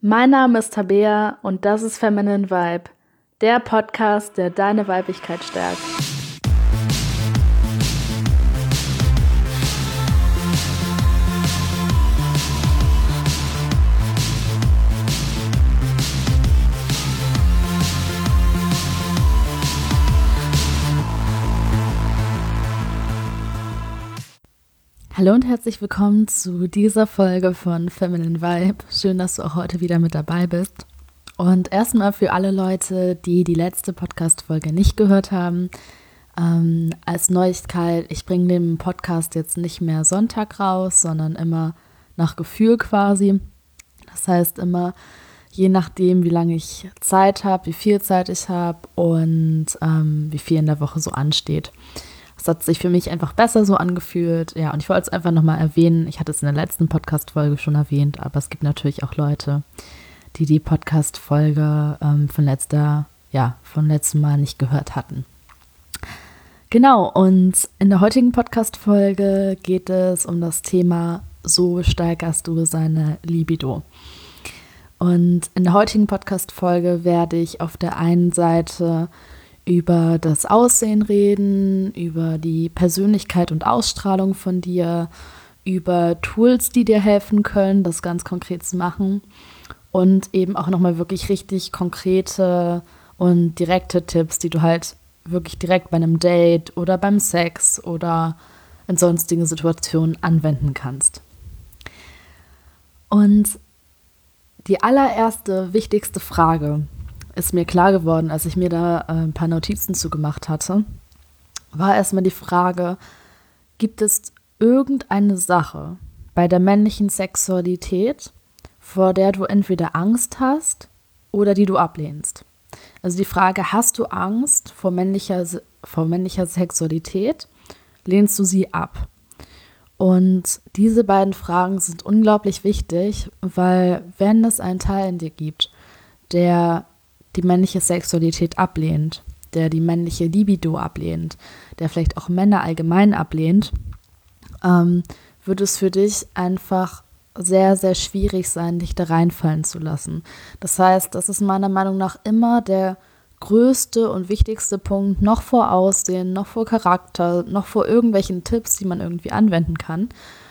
Mein Name ist Tabea und das ist Feminine Vibe, der Podcast, der deine Weiblichkeit stärkt. Hallo und herzlich willkommen zu dieser Folge von Feminine Vibe. Schön, dass du auch heute wieder mit dabei bist. Und erstmal für alle Leute, die die letzte Podcast-Folge nicht gehört haben, als Neuigkeit, ich bringe den Podcast jetzt nicht mehr Sonntag raus, sondern immer nach Gefühl quasi. Das heißt immer, je nachdem, wie lange ich Zeit habe, wie viel Zeit ich habe und wie viel in der Woche so ansteht. Das hat sich für mich einfach besser so angefühlt. Ja, und ich wollte es einfach nochmal erwähnen. Ich hatte es in der letzten Podcast-Folge schon erwähnt, aber es gibt natürlich auch Leute, die die Podcast-Folge von letztem Mal nicht gehört hatten. Genau, und in der heutigen Podcast-Folge geht es um das Thema: So steigerst du seine Libido. Und in der heutigen Podcast-Folge werde ich auf der einen Seite über das Aussehen reden, über die Persönlichkeit und Ausstrahlung von dir, über Tools, die dir helfen können, das ganz konkret zu machen und eben auch nochmal wirklich richtig konkrete und direkte Tipps, die du halt wirklich direkt bei einem Date oder beim Sex oder in sonstigen Situationen anwenden kannst. Und die allererste, wichtigste Frage ist mir klar geworden, als ich mir da ein paar Notizen zugemacht hatte, war erstmal die Frage: Gibt es irgendeine Sache bei der männlichen Sexualität, vor der du entweder Angst hast oder die du ablehnst? Also die Frage: Hast du Angst vor männlicher Sexualität? Lehnst du sie ab? Und diese beiden Fragen sind unglaublich wichtig, weil wenn es einen Teil in dir gibt, der die männliche Sexualität ablehnt, der die männliche Libido ablehnt, der vielleicht auch Männer allgemein ablehnt, wird es für dich einfach sehr, sehr schwierig sein, dich da reinfallen zu lassen. Das heißt, das ist meiner Meinung nach immer der größte und wichtigste Punkt, noch vor Aussehen, noch vor Charakter, noch vor irgendwelchen Tipps, die man irgendwie anwenden kann.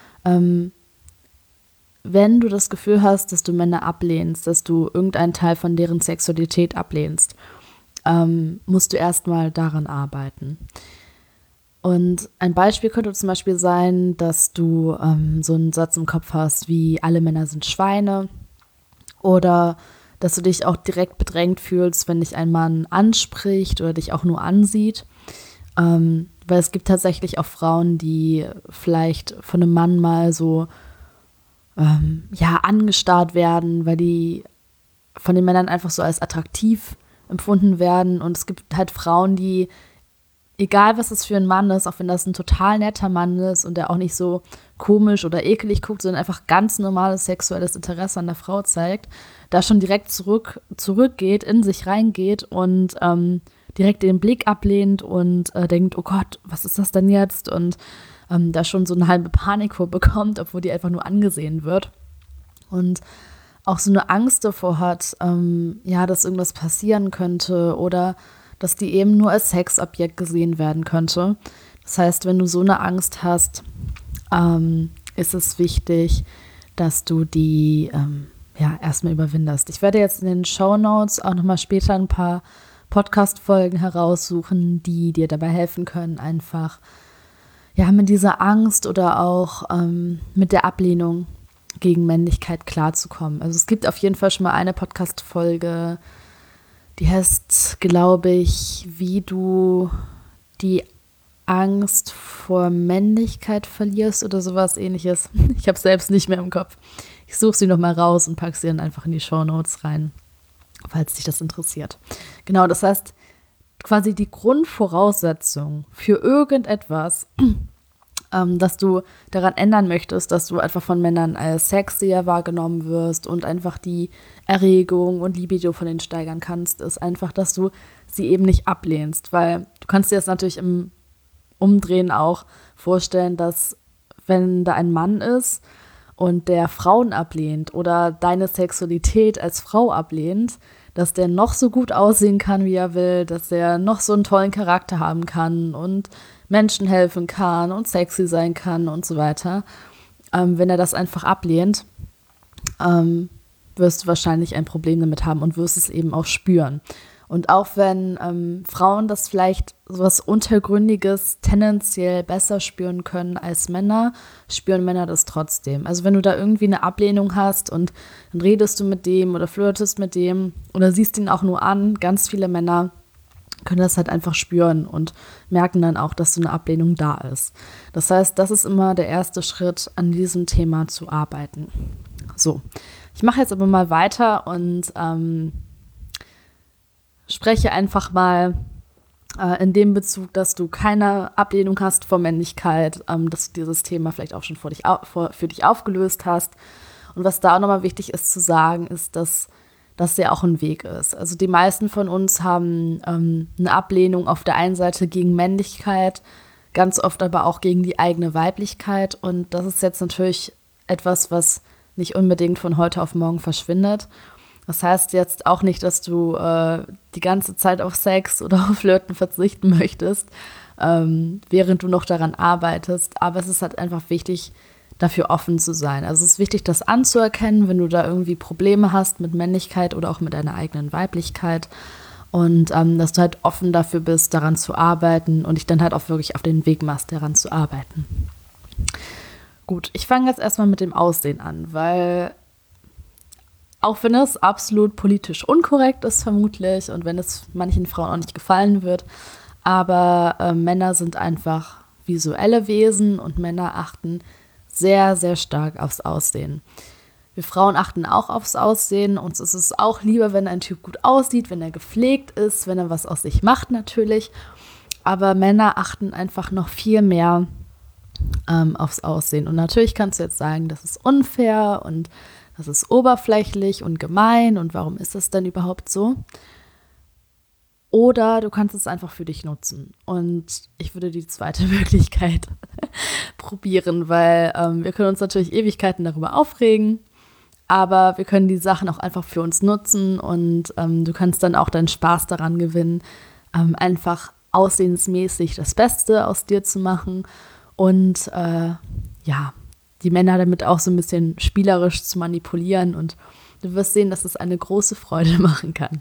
Wenn du das Gefühl hast, dass du Männer ablehnst, dass du irgendeinen Teil von deren Sexualität ablehnst, musst du erstmal daran arbeiten. Und ein Beispiel könnte zum Beispiel sein, dass du so einen Satz im Kopf hast wie: Alle Männer sind Schweine, oder dass du dich auch direkt bedrängt fühlst, wenn dich ein Mann anspricht oder dich auch nur ansieht. Weil es gibt tatsächlich auch Frauen, die vielleicht von einem Mann mal so angestarrt werden, weil die von den Männern einfach so als attraktiv empfunden werden. Und es gibt halt Frauen, die, egal was es für ein Mann ist, auch wenn das ein total netter Mann ist und der auch nicht so komisch oder ekelig guckt, sondern einfach ganz normales sexuelles Interesse an der Frau zeigt, da schon direkt zurückgeht, in sich reingeht und direkt den Blick ablehnt und denkt: Oh Gott, was ist das denn jetzt? Und da schon so eine halbe Panik vorbekommt, obwohl die einfach nur angesehen wird. Und auch so eine Angst davor hat, dass irgendwas passieren könnte oder dass die eben nur als Sexobjekt gesehen werden könnte. Das heißt, wenn du so eine Angst hast, ist es wichtig, dass du die erstmal überwindest. Ich werde jetzt in den Shownotes auch nochmal später ein paar Podcast-Folgen heraussuchen, die dir dabei helfen können, einfach mit dieser Angst oder auch mit der Ablehnung gegen Männlichkeit klarzukommen. Also es gibt auf jeden Fall schon mal eine Podcast-Folge, die heißt, glaube ich, wie du die Angst vor Männlichkeit verlierst oder sowas Ähnliches. Ich habe es selbst nicht mehr im Kopf. Ich suche sie nochmal raus und packe sie dann einfach in die Shownotes rein, falls dich das interessiert. Genau, das heißt, quasi die Grundvoraussetzung für irgendetwas, dass du daran ändern möchtest, dass du einfach von Männern als sexier wahrgenommen wirst und einfach die Erregung und Libido von denen steigern kannst, ist einfach, dass du sie eben nicht ablehnst. Weil du kannst dir das natürlich im Umdrehen auch vorstellen, dass wenn da ein Mann ist und der Frauen ablehnt oder deine Sexualität als Frau ablehnt, dass der noch so gut aussehen kann, wie er will, dass der noch so einen tollen Charakter haben kann und Menschen helfen kann und sexy sein kann und so weiter. Wenn er das einfach ablehnt, wirst du wahrscheinlich ein Problem damit haben und wirst es eben auch spüren. Und auch wenn Frauen das vielleicht so was Untergründiges tendenziell besser spüren können als Männer, spüren Männer das trotzdem. Also wenn du da irgendwie eine Ablehnung hast und dann redest du mit dem oder flirtest mit dem oder siehst ihn auch nur an, ganz viele Männer können das halt einfach spüren und merken dann auch, dass so eine Ablehnung da ist. Das heißt, das ist immer der erste Schritt, an diesem Thema zu arbeiten. So, ich mache jetzt aber mal weiter und spreche einfach mal in dem Bezug, dass du keine Ablehnung hast vor Männlichkeit, dass du dieses Thema vielleicht auch schon für dich aufgelöst hast. Und was da auch nochmal wichtig ist zu sagen, ist, dass das ja auch ein Weg ist. Also die meisten von uns haben eine Ablehnung auf der einen Seite gegen Männlichkeit, ganz oft aber auch gegen die eigene Weiblichkeit. Und das ist jetzt natürlich etwas, was nicht unbedingt von heute auf morgen verschwindet. Das heißt jetzt auch nicht, dass du die ganze Zeit auf Sex oder auf Flirten verzichten möchtest, während du noch daran arbeitest. Aber es ist halt einfach wichtig, dafür offen zu sein. Also es ist wichtig, das anzuerkennen, wenn du da irgendwie Probleme hast mit Männlichkeit oder auch mit deiner eigenen Weiblichkeit. Und dass du halt offen dafür bist, daran zu arbeiten und dich dann halt auch wirklich auf den Weg machst, daran zu arbeiten. Gut, ich fange jetzt erstmal mit dem Aussehen an, weil auch wenn es absolut politisch unkorrekt ist vermutlich und wenn es manchen Frauen auch nicht gefallen wird, aber Männer sind einfach visuelle Wesen und Männer achten sehr, sehr stark aufs Aussehen. Wir Frauen achten auch aufs Aussehen. Uns ist es auch lieber, wenn ein Typ gut aussieht, wenn er gepflegt ist, wenn er was aus sich macht natürlich. Aber Männer achten einfach noch viel mehr aufs Aussehen. Und natürlich kannst du jetzt sagen, das ist unfair und das ist oberflächlich und gemein und warum ist das denn überhaupt so? Oder du kannst es einfach für dich nutzen. Und ich würde die zweite Möglichkeit probieren, weil wir können uns natürlich Ewigkeiten darüber aufregen, aber wir können die Sachen auch einfach für uns nutzen und du kannst dann auch deinen Spaß daran gewinnen, einfach aussehensmäßig das Beste aus dir zu machen und die Männer damit auch so ein bisschen spielerisch zu manipulieren und du wirst sehen, dass es eine große Freude machen kann.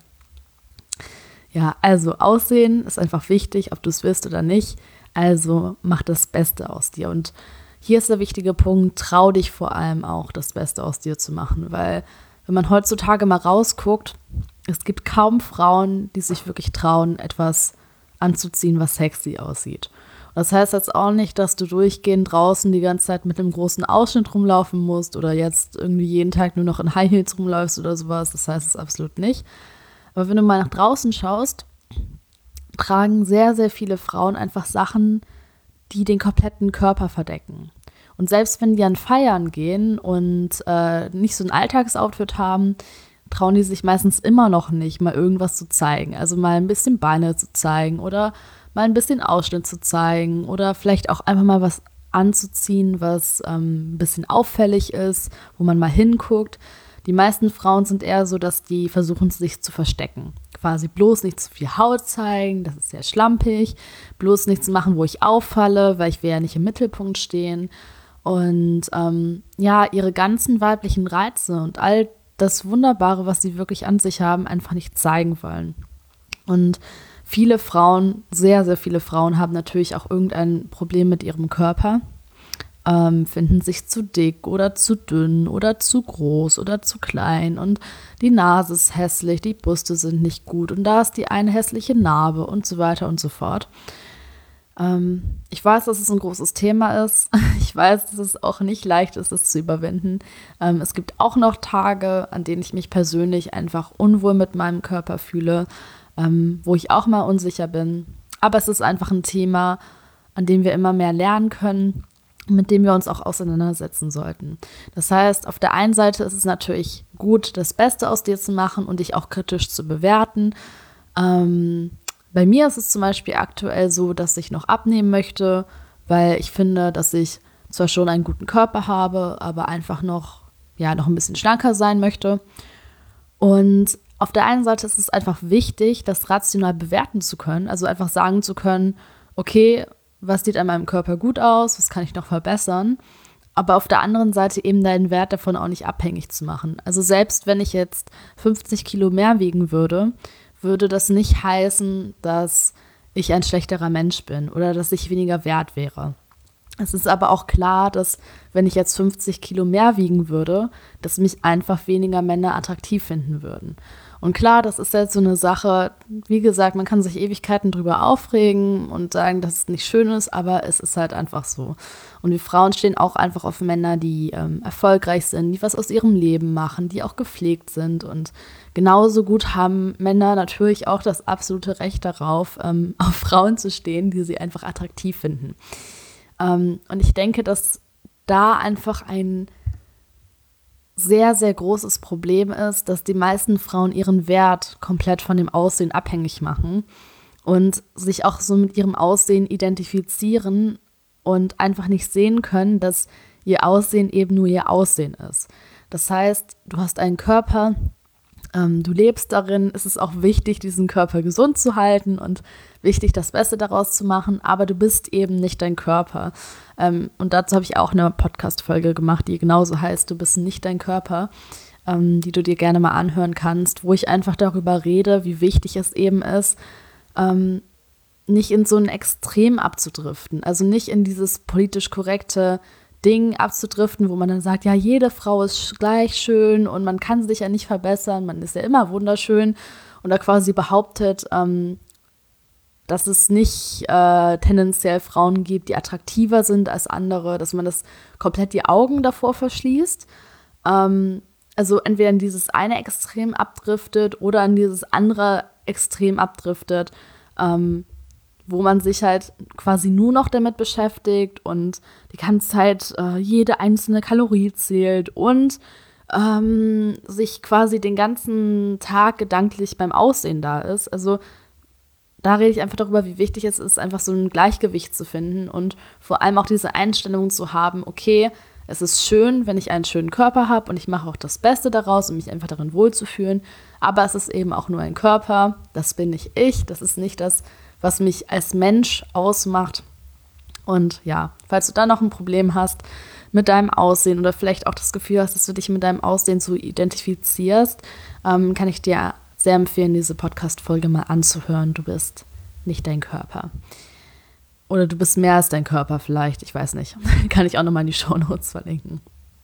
Ja, also Aussehen ist einfach wichtig, ob du es willst oder nicht. Also mach das Beste aus dir. Und hier ist der wichtige Punkt, trau dich vor allem auch, das Beste aus dir zu machen. Weil wenn man heutzutage mal rausguckt, es gibt kaum Frauen, die sich wirklich trauen, etwas anzuziehen, was sexy aussieht. Das heißt jetzt auch nicht, dass du durchgehend draußen die ganze Zeit mit einem großen Ausschnitt rumlaufen musst oder jetzt irgendwie jeden Tag nur noch in High Heels rumläufst oder sowas. Das heißt es absolut nicht. Aber wenn du mal nach draußen schaust, tragen sehr, sehr viele Frauen einfach Sachen, die den kompletten Körper verdecken. Und selbst wenn die an Feiern gehen und nicht so ein Alltagsoutfit haben, trauen die sich meistens immer noch nicht, mal irgendwas zu zeigen. Also mal ein bisschen Beine zu zeigen oder mal ein bisschen Ausschnitt zu zeigen oder vielleicht auch einfach mal was anzuziehen, was ein bisschen auffällig ist, wo man mal hinguckt. Die meisten Frauen sind eher so, dass die versuchen, sich zu verstecken. Quasi bloß nicht zu viel Haut zeigen, das ist sehr schlampig. Bloß nichts machen, wo ich auffalle, weil ich will ja nicht im Mittelpunkt stehen. Und ihre ganzen weiblichen Reize und all das Wunderbare, was sie wirklich an sich haben, einfach nicht zeigen wollen. Und viele Frauen, sehr, sehr viele Frauen haben natürlich auch irgendein Problem mit ihrem Körper. Finden sich zu dick oder zu dünn oder zu groß oder zu klein und die Nase ist hässlich, die Brüste sind nicht gut und da ist die eine hässliche Narbe und so weiter und so fort. Ich weiß, dass es ein großes Thema ist. Ich weiß, dass es auch nicht leicht ist, es zu überwinden. Es gibt auch noch Tage, an denen ich mich persönlich einfach unwohl mit meinem Körper fühle, wo ich auch mal unsicher bin. Aber es ist einfach ein Thema, an dem wir immer mehr lernen können, mit dem wir uns auch auseinandersetzen sollten. Das heißt, auf der einen Seite ist es natürlich gut, das Beste aus dir zu machen und dich auch kritisch zu bewerten. Bei mir ist es zum Beispiel aktuell so, dass ich noch abnehmen möchte, weil ich finde, dass ich zwar schon einen guten Körper habe, aber einfach noch ein bisschen schlanker sein möchte. Und auf der einen Seite ist es einfach wichtig, das rational bewerten zu können, also einfach sagen zu können, okay, was sieht an meinem Körper gut aus, was kann ich noch verbessern, aber auf der anderen Seite eben deinen Wert davon auch nicht abhängig zu machen. Also selbst wenn ich jetzt 50 Kilo mehr wiegen würde, würde das nicht heißen, dass ich ein schlechterer Mensch bin oder dass ich weniger wert wäre. Es ist aber auch klar, dass wenn ich jetzt 50 Kilo mehr wiegen würde, dass mich einfach weniger Männer attraktiv finden würden. Und klar, das ist jetzt so eine Sache, wie gesagt, man kann sich Ewigkeiten drüber aufregen und sagen, dass es nicht schön ist, aber es ist halt einfach so. Und wir Frauen stehen auch einfach auf Männer, die erfolgreich sind, die was aus ihrem Leben machen, die auch gepflegt sind. Und genauso gut haben Männer natürlich auch das absolute Recht darauf, auf Frauen zu stehen, die sie einfach attraktiv finden. Und ich denke, dass da einfach ein sehr, sehr großes Problem ist, dass die meisten Frauen ihren Wert komplett von dem Aussehen abhängig machen und sich auch so mit ihrem Aussehen identifizieren und einfach nicht sehen können, dass ihr Aussehen eben nur ihr Aussehen ist. Das heißt, du hast einen Körper, du lebst darin, es ist auch wichtig, diesen Körper gesund zu halten und wichtig, das Beste daraus zu machen, aber du bist eben nicht dein Körper. Und dazu habe ich auch eine Podcast-Folge gemacht, die genauso heißt, du bist nicht dein Körper, die du dir gerne mal anhören kannst, wo ich einfach darüber rede, wie wichtig es eben ist, nicht in so ein Extrem abzudriften, also nicht in dieses politisch korrekte Ding abzudriften, wo man dann sagt, ja, jede Frau ist gleich schön und man kann sich ja nicht verbessern, man ist ja immer wunderschön und da quasi behauptet, dass es nicht tendenziell Frauen gibt, die attraktiver sind als andere, dass man das komplett die Augen davor verschließt. Also entweder in dieses eine Extrem abdriftet oder in dieses andere Extrem abdriftet, wo man sich halt quasi nur noch damit beschäftigt und die ganze Zeit jede einzelne Kalorie zählt und sich quasi den ganzen Tag gedanklich beim Aussehen da ist. Also da rede ich einfach darüber, wie wichtig es ist, einfach so ein Gleichgewicht zu finden und vor allem auch diese Einstellung zu haben, okay, es ist schön, wenn ich einen schönen Körper habe und ich mache auch das Beste daraus, um mich einfach darin wohlzufühlen, aber es ist eben auch nur ein Körper, das bin nicht ich, das ist nicht das, was mich als Mensch ausmacht. Und ja, falls du da noch ein Problem hast mit deinem Aussehen oder vielleicht auch das Gefühl hast, dass du dich mit deinem Aussehen so identifizierst, kann ich dir sehr empfehlen, diese Podcast-Folge mal anzuhören. Du bist nicht dein Körper. Oder du bist mehr als dein Körper vielleicht, ich weiß nicht. Kann ich auch nochmal in die Shownotes verlinken.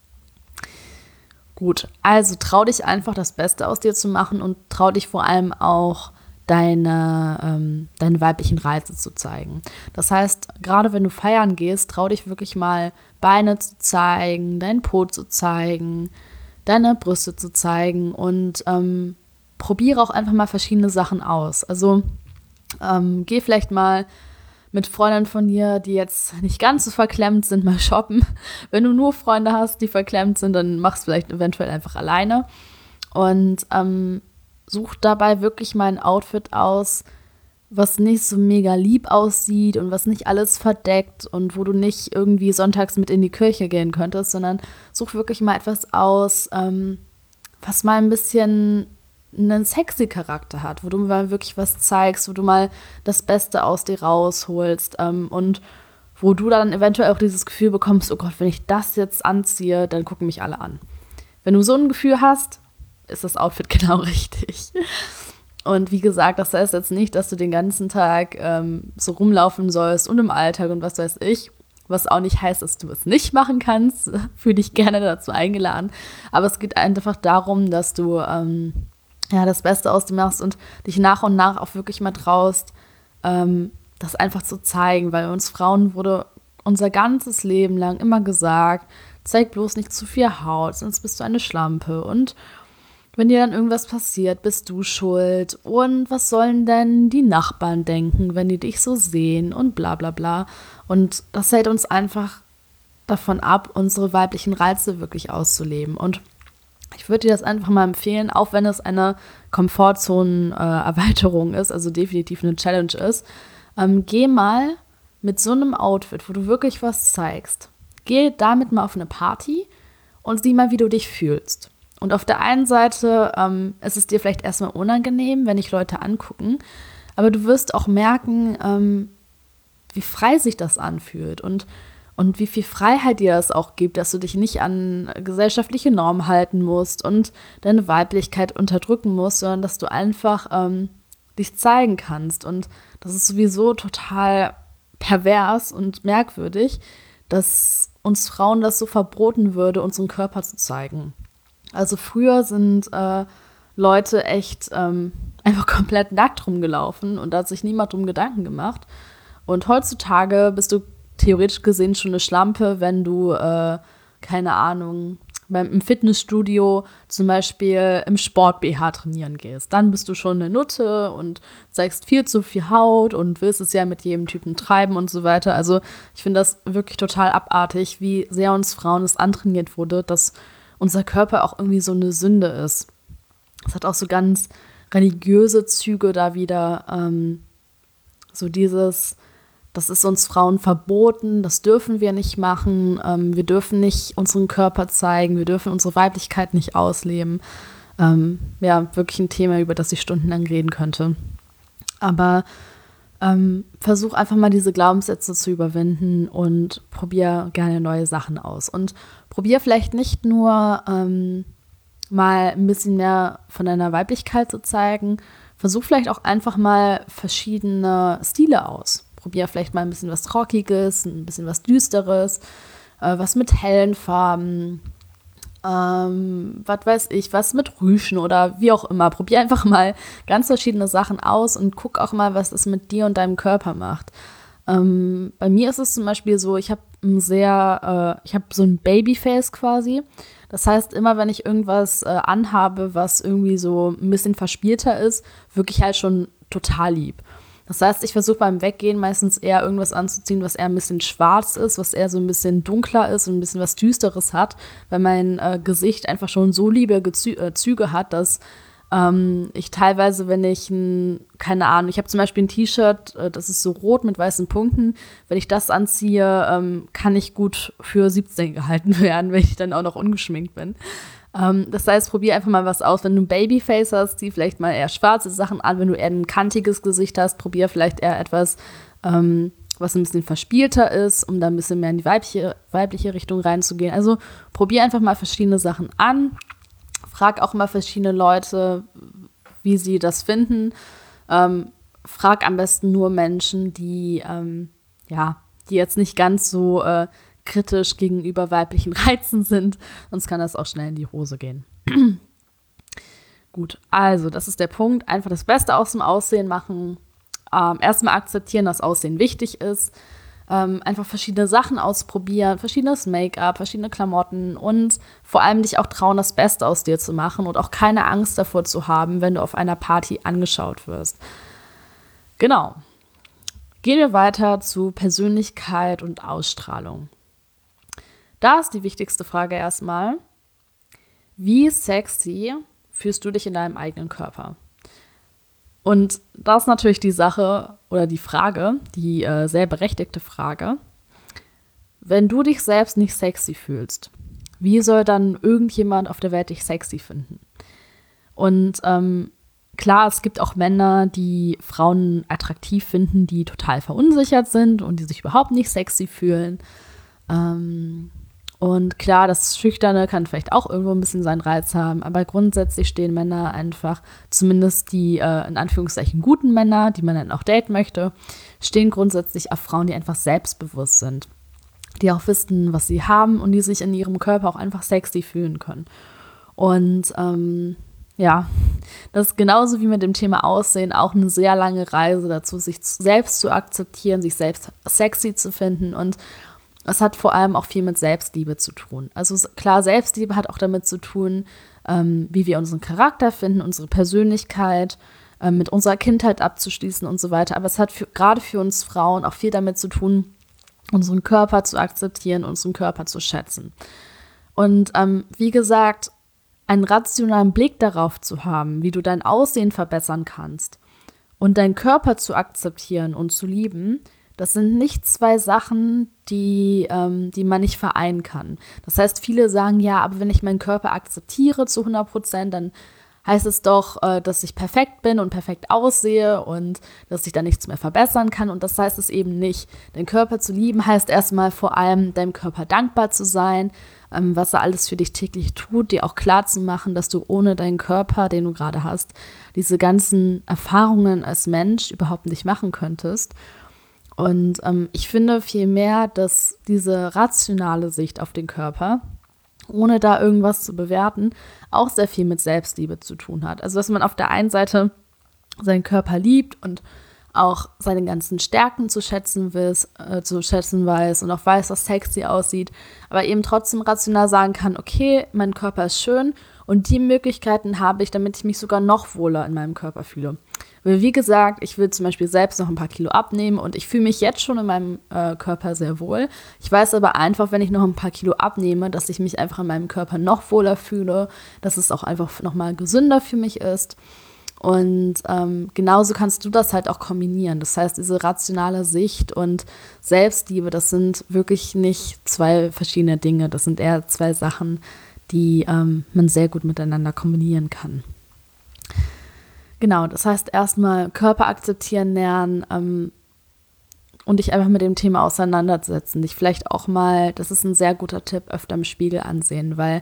Gut, also trau dich einfach, das Beste aus dir zu machen und trau dich vor allem auch, deine weiblichen Reize zu zeigen. Das heißt, gerade wenn du feiern gehst, trau dich wirklich mal Beine zu zeigen, deinen Po zu zeigen, deine Brüste zu zeigen und probiere auch einfach mal verschiedene Sachen aus. Also geh vielleicht mal mit Freunden von dir, die jetzt nicht ganz so verklemmt sind, mal shoppen. Wenn du nur Freunde hast, die verklemmt sind, dann mach es vielleicht eventuell einfach alleine. Und such dabei wirklich mal ein Outfit aus, was nicht so mega lieb aussieht und was nicht alles verdeckt und wo du nicht irgendwie sonntags mit in die Kirche gehen könntest, sondern such wirklich mal etwas aus, was mal ein bisschen einen sexy Charakter hat, wo du mal wirklich was zeigst, wo du mal das Beste aus dir rausholst und wo du dann eventuell auch dieses Gefühl bekommst, oh Gott, wenn ich das jetzt anziehe, dann gucken mich alle an. Wenn du so ein Gefühl hast, ist das Outfit genau richtig. Und wie gesagt, das heißt jetzt nicht, dass du den ganzen Tag so rumlaufen sollst und im Alltag und was weiß ich, was auch nicht heißt, dass du es nicht machen kannst. Fühle dich gerne dazu eingeladen. Aber es geht einfach darum, dass du das Beste aus dir machst und dich nach und nach auch wirklich mal traust, das einfach zu zeigen, weil uns Frauen wurde unser ganzes Leben lang immer gesagt, zeig bloß nicht zu viel Haut, sonst bist du eine Schlampe und wenn dir dann irgendwas passiert, bist du schuld und was sollen denn die Nachbarn denken, wenn die dich so sehen und bla bla bla. Und das hält uns einfach davon ab, unsere weiblichen Reize wirklich auszuleben. Und ich würde dir das einfach mal empfehlen, auch wenn es eine Komfortzonen-Erweiterung ist, also definitiv eine Challenge ist, geh mal mit so einem Outfit, wo du wirklich was zeigst, geh damit mal auf eine Party und sieh mal, wie du dich fühlst. Und auf der einen Seite ist es dir vielleicht erstmal unangenehm, wenn dich Leute angucken, aber du wirst auch merken, wie frei sich das anfühlt und wie viel Freiheit dir das auch gibt, dass du dich nicht an gesellschaftliche Normen halten musst und deine Weiblichkeit unterdrücken musst, sondern dass du einfach dich zeigen kannst. Und das ist sowieso total pervers und merkwürdig, dass uns Frauen das so verboten würde, unseren Körper zu zeigen. Also früher sind Leute echt einfach komplett nackt rumgelaufen und da hat sich niemand drum Gedanken gemacht. Und heutzutage bist du theoretisch gesehen schon eine Schlampe, wenn du, keine Ahnung, im Fitnessstudio zum Beispiel im Sport-BH trainieren gehst. Dann bist du schon eine Nutte und zeigst viel zu viel Haut und willst es ja mit jedem Typen treiben und so weiter. Also ich finde das wirklich total abartig, wie sehr uns Frauen es antrainiert wurde, dass unser Körper auch irgendwie so eine Sünde ist. Es hat auch so ganz religiöse Züge da wieder, so dieses, das ist uns Frauen verboten, das dürfen wir nicht machen, wir dürfen nicht unseren Körper zeigen, wir dürfen unsere Weiblichkeit nicht ausleben. Ja, wirklich ein Thema, über das ich stundenlang reden könnte. Aber versuch einfach mal diese Glaubenssätze zu überwinden und probier gerne neue Sachen aus. Und probier vielleicht nicht nur mal ein bisschen mehr von deiner Weiblichkeit zu zeigen, versuch vielleicht auch einfach mal verschiedene Stile aus. Probier vielleicht mal ein bisschen was Rockiges, ein bisschen was Düsteres, was mit hellen Farben, was weiß ich, was mit Rüschen oder wie auch immer. Probier einfach mal ganz verschiedene Sachen aus und guck auch mal, was das mit dir und deinem Körper macht. Bei mir ist es zum Beispiel so, ich habe so ein Babyface quasi. Das heißt, immer wenn ich irgendwas anhabe, was irgendwie so ein bisschen verspielter ist, wirklich halt schon total lieb. Das heißt, ich versuche beim Weggehen meistens eher irgendwas anzuziehen, was eher ein bisschen schwarz ist, was eher so ein bisschen dunkler ist und ein bisschen was Düsteres hat, weil mein Gesicht einfach schon so liebe Züge hat, dass ich teilweise, wenn ich keine Ahnung, ich habe zum Beispiel ein T-Shirt, das ist so rot mit weißen Punkten, wenn ich das anziehe, kann ich gut für 17 gehalten werden, wenn ich dann auch noch ungeschminkt bin. Das heißt, probier einfach mal was aus. Wenn du ein Babyface hast, zieh vielleicht mal eher schwarze Sachen an. Wenn du eher ein kantiges Gesicht hast, probier vielleicht eher etwas, was ein bisschen verspielter ist, um da ein bisschen mehr in die weibliche Richtung reinzugehen. Also probier einfach mal verschiedene Sachen an. Frag auch mal verschiedene Leute, wie sie das finden. Frag am besten nur Menschen, die jetzt nicht ganz so kritisch gegenüber weiblichen Reizen sind, sonst kann das auch schnell in die Hose gehen. Gut, also das ist der Punkt. Einfach das Beste aus dem Aussehen machen. Erstmal akzeptieren, dass Aussehen wichtig ist. Einfach verschiedene Sachen ausprobieren, verschiedenes Make-up, verschiedene Klamotten und vor allem dich auch trauen, das Beste aus dir zu machen und auch keine Angst davor zu haben, wenn du auf einer Party angeschaut wirst. Genau. Gehen wir weiter zu Persönlichkeit und Ausstrahlung. Da ist die wichtigste Frage erstmal: Wie sexy fühlst du dich in deinem eigenen Körper? Und das ist natürlich die Sache oder die Frage, die sehr berechtigte Frage. Wenn du dich selbst nicht sexy fühlst, wie soll dann irgendjemand auf der Welt dich sexy finden? Und klar, es gibt auch Männer, die Frauen attraktiv finden, die total verunsichert sind und die sich überhaupt nicht sexy fühlen. Und klar, das Schüchterne kann vielleicht auch irgendwo ein bisschen seinen Reiz haben, aber grundsätzlich stehen Männer einfach, zumindest die in Anführungszeichen guten Männer, die man dann auch daten möchte, stehen grundsätzlich auf Frauen, die einfach selbstbewusst sind, die auch wissen, was sie haben und die sich in ihrem Körper auch einfach sexy fühlen können. Und das ist genauso wie mit dem Thema Aussehen auch eine sehr lange Reise dazu, sich selbst zu akzeptieren, sich selbst sexy zu finden, und es hat vor allem auch viel mit Selbstliebe zu tun. Also klar, Selbstliebe hat auch damit zu tun, wie wir unseren Charakter finden, unsere Persönlichkeit, mit unserer Kindheit abzuschließen und so weiter. Aber es hat gerade für uns Frauen auch viel damit zu tun, unseren Körper zu akzeptieren, unseren Körper zu schätzen. Und wie gesagt, einen rationalen Blick darauf zu haben, wie du dein Aussehen verbessern kannst und deinen Körper zu akzeptieren und zu lieben, Das sind nicht zwei Sachen, die man nicht vereinen kann. Das heißt, viele sagen, ja, aber wenn ich meinen Körper akzeptiere zu 100%, dann heißt es doch, dass ich perfekt bin und perfekt aussehe und dass ich da nichts mehr verbessern kann. Und das heißt es eben nicht. Deinen Körper zu lieben heißt erstmal vor allem, deinem Körper dankbar zu sein, was er alles für dich täglich tut, dir auch klar zu machen, dass du ohne deinen Körper, den du gerade hast, diese ganzen Erfahrungen als Mensch überhaupt nicht machen könntest. Und ich finde vielmehr, dass diese rationale Sicht auf den Körper, ohne da irgendwas zu bewerten, auch sehr viel mit Selbstliebe zu tun hat. Also, dass man auf der einen Seite seinen Körper liebt und auch seine ganzen Stärken zu schätzen weiß und auch weiß, dass sexy aussieht, aber eben trotzdem rational sagen kann, okay, mein Körper ist schön und die Möglichkeiten habe ich, damit ich mich sogar noch wohler in meinem Körper fühle. Weil wie gesagt, ich will zum Beispiel selbst noch ein paar Kilo abnehmen und ich fühle mich jetzt schon in meinem Körper sehr wohl. Ich weiß aber einfach, wenn ich noch ein paar Kilo abnehme, dass ich mich einfach in meinem Körper noch wohler fühle, dass es auch einfach nochmal gesünder für mich ist. Und genauso kannst du das halt auch kombinieren. Das heißt, diese rationale Sicht und Selbstliebe, das sind wirklich nicht zwei verschiedene Dinge. Das sind eher zwei Sachen, die man sehr gut miteinander kombinieren kann. Genau, das heißt erstmal Körper akzeptieren lernen und dich einfach mit dem Thema auseinandersetzen. Dich vielleicht auch mal, das ist ein sehr guter Tipp, öfter im Spiegel ansehen, weil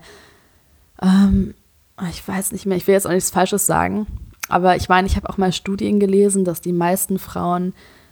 ich weiß nicht mehr, ich will jetzt auch nichts Falsches sagen, aber ich meine, ich habe auch mal Studien gelesen, dass die meisten Frauen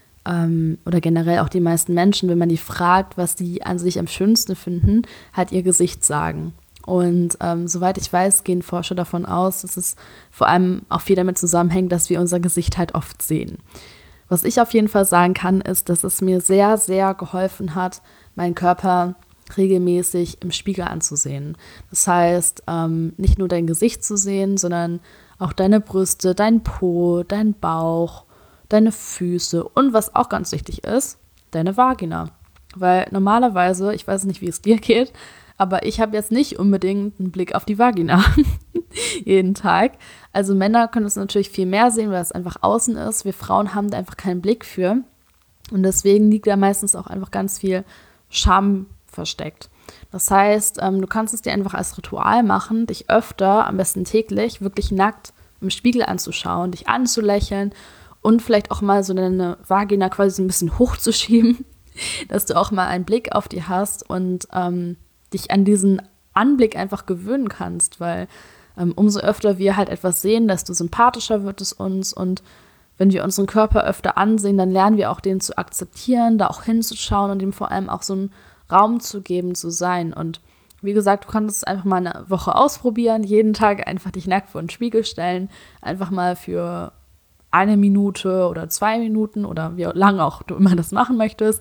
oder generell auch die meisten Menschen, wenn man die fragt, was die an sich am schönsten finden, halt ihr Gesicht sagen. Und soweit ich weiß, gehen Forscher davon aus, dass es vor allem auch viel damit zusammenhängt, dass wir unser Gesicht halt oft sehen. Was ich auf jeden Fall sagen kann, ist, dass es mir sehr, sehr geholfen hat, meinen Körper regelmäßig im Spiegel anzusehen. Das heißt, nicht nur dein Gesicht zu sehen, sondern auch deine Brüste, dein Po, dein Bauch, deine Füße und was auch ganz wichtig ist, deine Vagina. Weil normalerweise, ich weiß nicht, wie es dir geht, aber ich habe jetzt nicht unbedingt einen Blick auf die Vagina jeden Tag. Also Männer können es natürlich viel mehr sehen, weil es einfach außen ist. Wir Frauen haben da einfach keinen Blick für. Und deswegen liegt da meistens auch einfach ganz viel Scham versteckt. Das heißt, du kannst es dir einfach als Ritual machen, dich öfter, am besten täglich, wirklich nackt im Spiegel anzuschauen, dich anzulächeln und vielleicht auch mal so deine Vagina quasi so ein bisschen hochzuschieben, dass du auch mal einen Blick auf die hast und dich an diesen Anblick einfach gewöhnen kannst, weil umso öfter wir halt etwas sehen, desto sympathischer wird es uns und wenn wir unseren Körper öfter ansehen, dann lernen wir auch den zu akzeptieren, da auch hinzuschauen und ihm vor allem auch so einen Raum zu geben, zu sein. Und wie gesagt, du kannst es einfach mal eine Woche ausprobieren, jeden Tag einfach dich nackt vor den Spiegel stellen, einfach mal für 1 Minute oder 2 Minuten oder wie lange auch du immer das machen möchtest.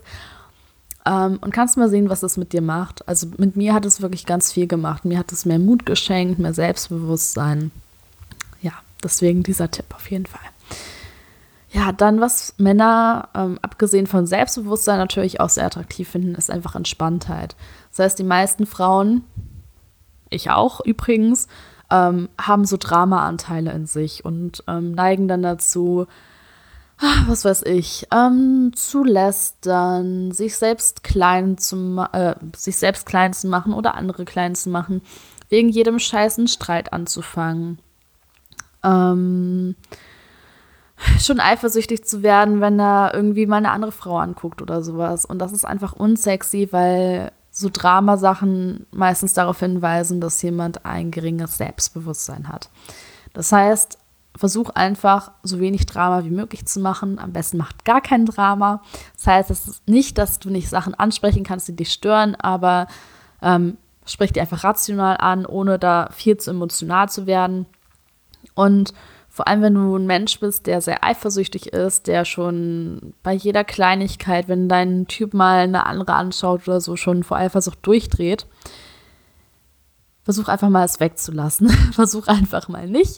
Und kannst mal sehen, was das mit dir macht. Also mit mir hat es wirklich ganz viel gemacht. Mir hat es mehr Mut geschenkt, mehr Selbstbewusstsein. Ja, deswegen dieser Tipp auf jeden Fall. Ja, dann, was Männer, abgesehen von Selbstbewusstsein, natürlich auch sehr attraktiv finden, ist einfach Entspanntheit. Das heißt, die meisten Frauen, ich auch übrigens, haben so Drama-Anteile in sich und neigen dann dazu, was weiß ich, zu lästern, sich selbst klein zu machen oder andere klein zu machen, wegen jedem scheißen Streit anzufangen. Schon eifersüchtig zu werden, wenn er irgendwie mal eine andere Frau anguckt oder sowas. Und das ist einfach unsexy, weil so Dramasachen meistens darauf hinweisen, dass jemand ein geringes Selbstbewusstsein hat. Das heißt, versuch einfach, so wenig Drama wie möglich zu machen. Am besten macht gar kein Drama. Das heißt, es ist nicht, dass du nicht Sachen ansprechen kannst, die dich stören, aber sprich die einfach rational an, ohne da viel zu emotional zu werden. Und vor allem, wenn du ein Mensch bist, der sehr eifersüchtig ist, der schon bei jeder Kleinigkeit, wenn dein Typ mal eine andere anschaut oder so, schon vor Eifersucht durchdreht, versuch einfach mal es wegzulassen. Versuch einfach mal nicht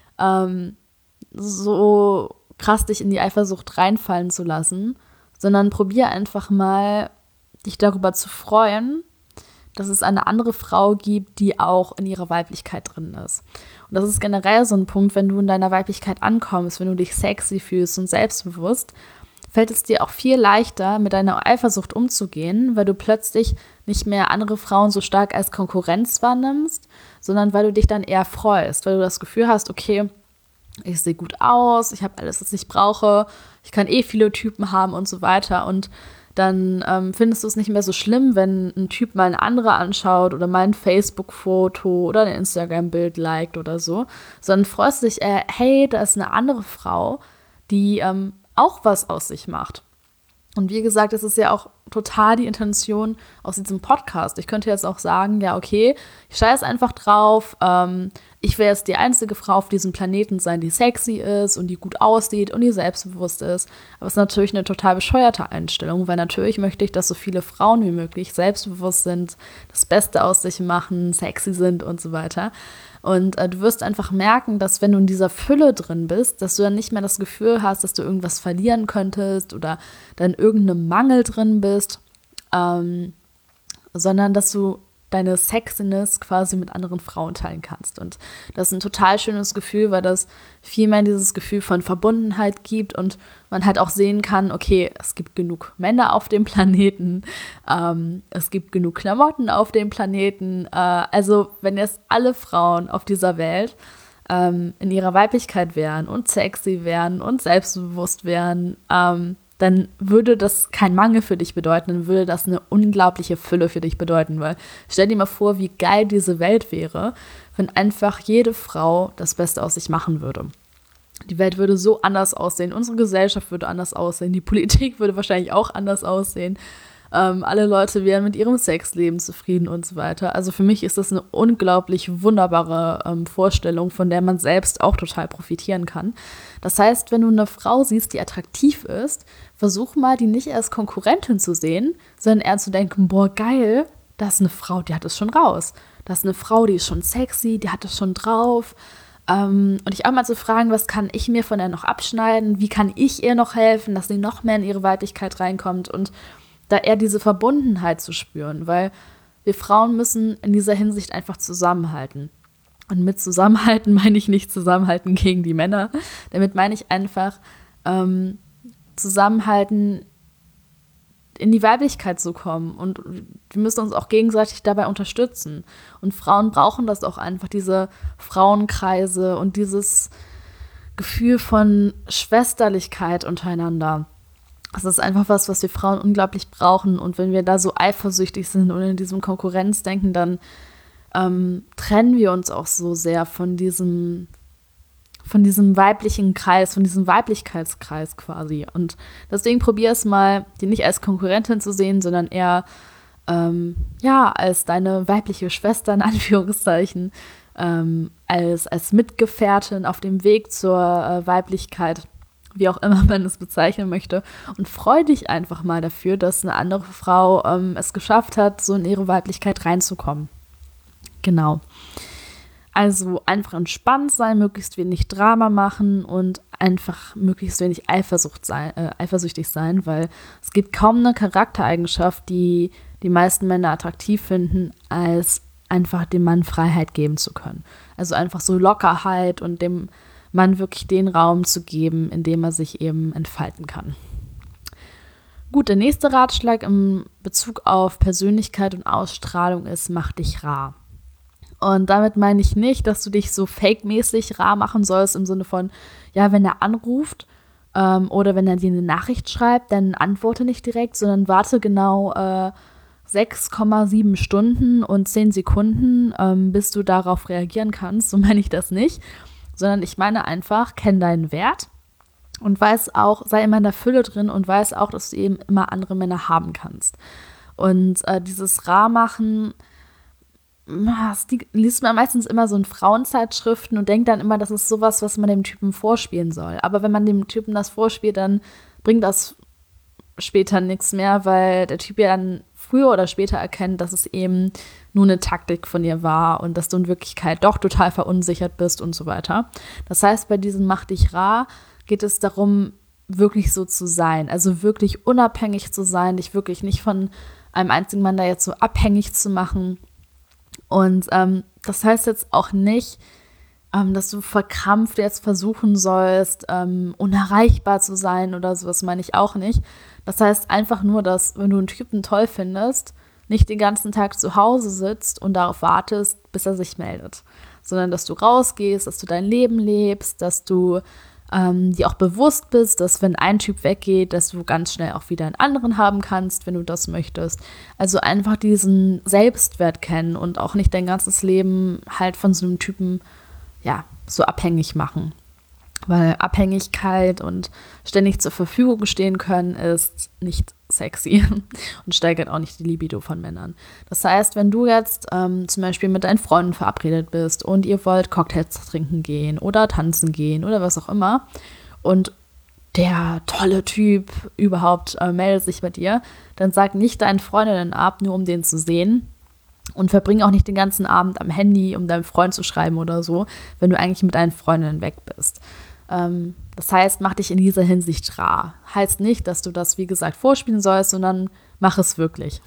so krass dich in die Eifersucht reinfallen zu lassen, sondern probier einfach mal, dich darüber zu freuen, dass es eine andere Frau gibt, die auch in ihrer Weiblichkeit drin ist. Und das ist generell so ein Punkt, wenn du in deiner Weiblichkeit ankommst, wenn du dich sexy fühlst und selbstbewusst, fällt es dir auch viel leichter, mit deiner Eifersucht umzugehen, weil du plötzlich nicht mehr andere Frauen so stark als Konkurrenz wahrnimmst, sondern weil du dich dann eher freust, weil du das Gefühl hast, okay, ich sehe gut aus, ich habe alles, was ich brauche, ich kann viele Typen haben und so weiter. Und dann findest du es nicht mehr so schlimm, wenn ein Typ mal eine andere anschaut oder mal ein Facebook-Foto oder ein Instagram-Bild liked oder so, sondern freust dich eher, hey, da ist eine andere Frau, die auch was aus sich macht. Und wie gesagt, das ist ja auch total die Intention aus diesem Podcast. Ich könnte jetzt auch sagen, ja, okay, ich scheiße einfach drauf. Ich will jetzt die einzige Frau auf diesem Planeten sein, die sexy ist und die gut aussieht und die selbstbewusst ist. Aber es ist natürlich eine total bescheuerte Einstellung, weil natürlich möchte ich, dass so viele Frauen wie möglich selbstbewusst sind, das Beste aus sich machen, sexy sind und so weiter. Und du wirst einfach merken, dass wenn du in dieser Fülle drin bist, dass du dann nicht mehr das Gefühl hast, dass du irgendwas verlieren könntest oder dann irgendeinem Mangel drin bist, sondern dass du deine Sexiness quasi mit anderen Frauen teilen kannst. Und das ist ein total schönes Gefühl, weil das viel mehr dieses Gefühl von Verbundenheit gibt und man halt auch sehen kann, okay, es gibt genug Männer auf dem Planeten, es gibt genug Klamotten auf dem Planeten. Also wenn jetzt alle Frauen auf dieser Welt in ihrer Weiblichkeit wären und sexy wären und selbstbewusst wären, dann würde das kein Mangel für dich bedeuten, dann würde das eine unglaubliche Fülle für dich bedeuten, weil stell dir mal vor, wie geil diese Welt wäre, wenn einfach jede Frau das Beste aus sich machen würde. Die Welt würde so anders aussehen, unsere Gesellschaft würde anders aussehen, die Politik würde wahrscheinlich auch anders aussehen, alle Leute wären mit ihrem Sexleben zufrieden und so weiter. Also für mich ist das eine unglaublich wunderbare Vorstellung, von der man selbst auch total profitieren kann. Das heißt, wenn du eine Frau siehst, die attraktiv ist, versuch mal, die nicht als Konkurrentin zu sehen, sondern eher zu denken, boah, geil, da ist eine Frau, die hat es schon raus. Da ist eine Frau, die ist schon sexy, die hat es schon drauf. Und ich auch mal zu fragen, was kann ich mir von der noch abschneiden? Wie kann ich ihr noch helfen, dass sie noch mehr in ihre Weiblichkeit reinkommt? Und da eher diese Verbundenheit zu spüren, weil wir Frauen müssen in dieser Hinsicht einfach zusammenhalten. Und mit Zusammenhalten meine ich nicht Zusammenhalten gegen die Männer. Damit meine ich einfach Zusammenhalten, in die Weiblichkeit zu kommen. Und wir müssen uns auch gegenseitig dabei unterstützen. Und Frauen brauchen das auch einfach, diese Frauenkreise und dieses Gefühl von Schwesterlichkeit untereinander. Das ist einfach was wir Frauen unglaublich brauchen. Und wenn wir da so eifersüchtig sind und in diesem Konkurrenzdenken, dann trennen wir uns auch so sehr von diesem weiblichen Kreis, von diesem Weiblichkeitskreis quasi. Und deswegen probier es mal, die nicht als Konkurrentin zu sehen, sondern eher als deine weibliche Schwester in Anführungszeichen, als Mitgefährtin auf dem Weg zur Weiblichkeit, wie auch immer man es bezeichnen möchte. Und freu dich einfach mal dafür, dass eine andere Frau es geschafft hat, so in ihre Weiblichkeit reinzukommen. Genau. Also einfach entspannt sein, möglichst wenig Drama machen und einfach möglichst wenig eifersüchtig sein, weil es gibt kaum eine Charaktereigenschaft, die die meisten Männer attraktiv finden, als einfach dem Mann Freiheit geben zu können. Also einfach so Lockerheit und dem Mann wirklich den Raum zu geben, in dem er sich eben entfalten kann. Gut, der nächste Ratschlag im Bezug auf Persönlichkeit und Ausstrahlung ist, mach dich rar. Und damit meine ich nicht, dass du dich so fake-mäßig rar machen sollst, im Sinne von, ja, wenn er anruft oder wenn er dir eine Nachricht schreibt, dann antworte nicht direkt, sondern warte genau 6,7 Stunden und 10 Sekunden, bis du darauf reagieren kannst. So meine ich das nicht, sondern ich meine einfach, kenn deinen Wert und sei immer in der Fülle drin und weiß auch, dass du eben immer andere Männer haben kannst. Und dieses Rar-Machen, das liest man meistens immer so in Frauenzeitschriften und denkt dann immer, das ist sowas, was man dem Typen vorspielen soll. Aber wenn man dem Typen das vorspielt, dann bringt das später nichts mehr, weil der Typ ja dann früher oder später erkennt, dass es eben nur eine Taktik von ihr war und dass du in Wirklichkeit doch total verunsichert bist und so weiter. Das heißt, bei diesem Mach dich rar geht es darum, wirklich so zu sein, also wirklich unabhängig zu sein, dich wirklich nicht von einem einzigen Mann da jetzt so abhängig zu machen. Und das heißt jetzt auch nicht, dass du verkrampft jetzt versuchen sollst, unerreichbar zu sein oder sowas meine ich auch nicht. Das heißt einfach nur, dass wenn du einen Typen toll findest, nicht den ganzen Tag zu Hause sitzt und darauf wartest, bis er sich meldet, sondern dass du rausgehst, dass du dein Leben lebst, dass du dir auch bewusst bist, dass wenn ein Typ weggeht, dass du ganz schnell auch wieder einen anderen haben kannst, wenn du das möchtest. Also einfach diesen Selbstwert kennen und auch nicht dein ganzes Leben halt von so einem Typen, ja, so abhängig machen. Weil Abhängigkeit und ständig zur Verfügung stehen können ist nicht sexy und steigert auch nicht die Libido von Männern. Das heißt, wenn du jetzt zum Beispiel mit deinen Freunden verabredet bist und ihr wollt Cocktails trinken gehen oder tanzen gehen oder was auch immer und der tolle Typ überhaupt meldet sich bei dir, dann sag nicht deinen Freundinnen ab, nur um den zu sehen. Und verbring auch nicht den ganzen Abend am Handy, um deinem Freund zu schreiben oder so, wenn du eigentlich mit deinen Freundinnen weg bist. Das heißt, mach dich in dieser Hinsicht rar. Heißt nicht, dass du das, wie gesagt, vorspielen sollst, sondern mach es wirklich.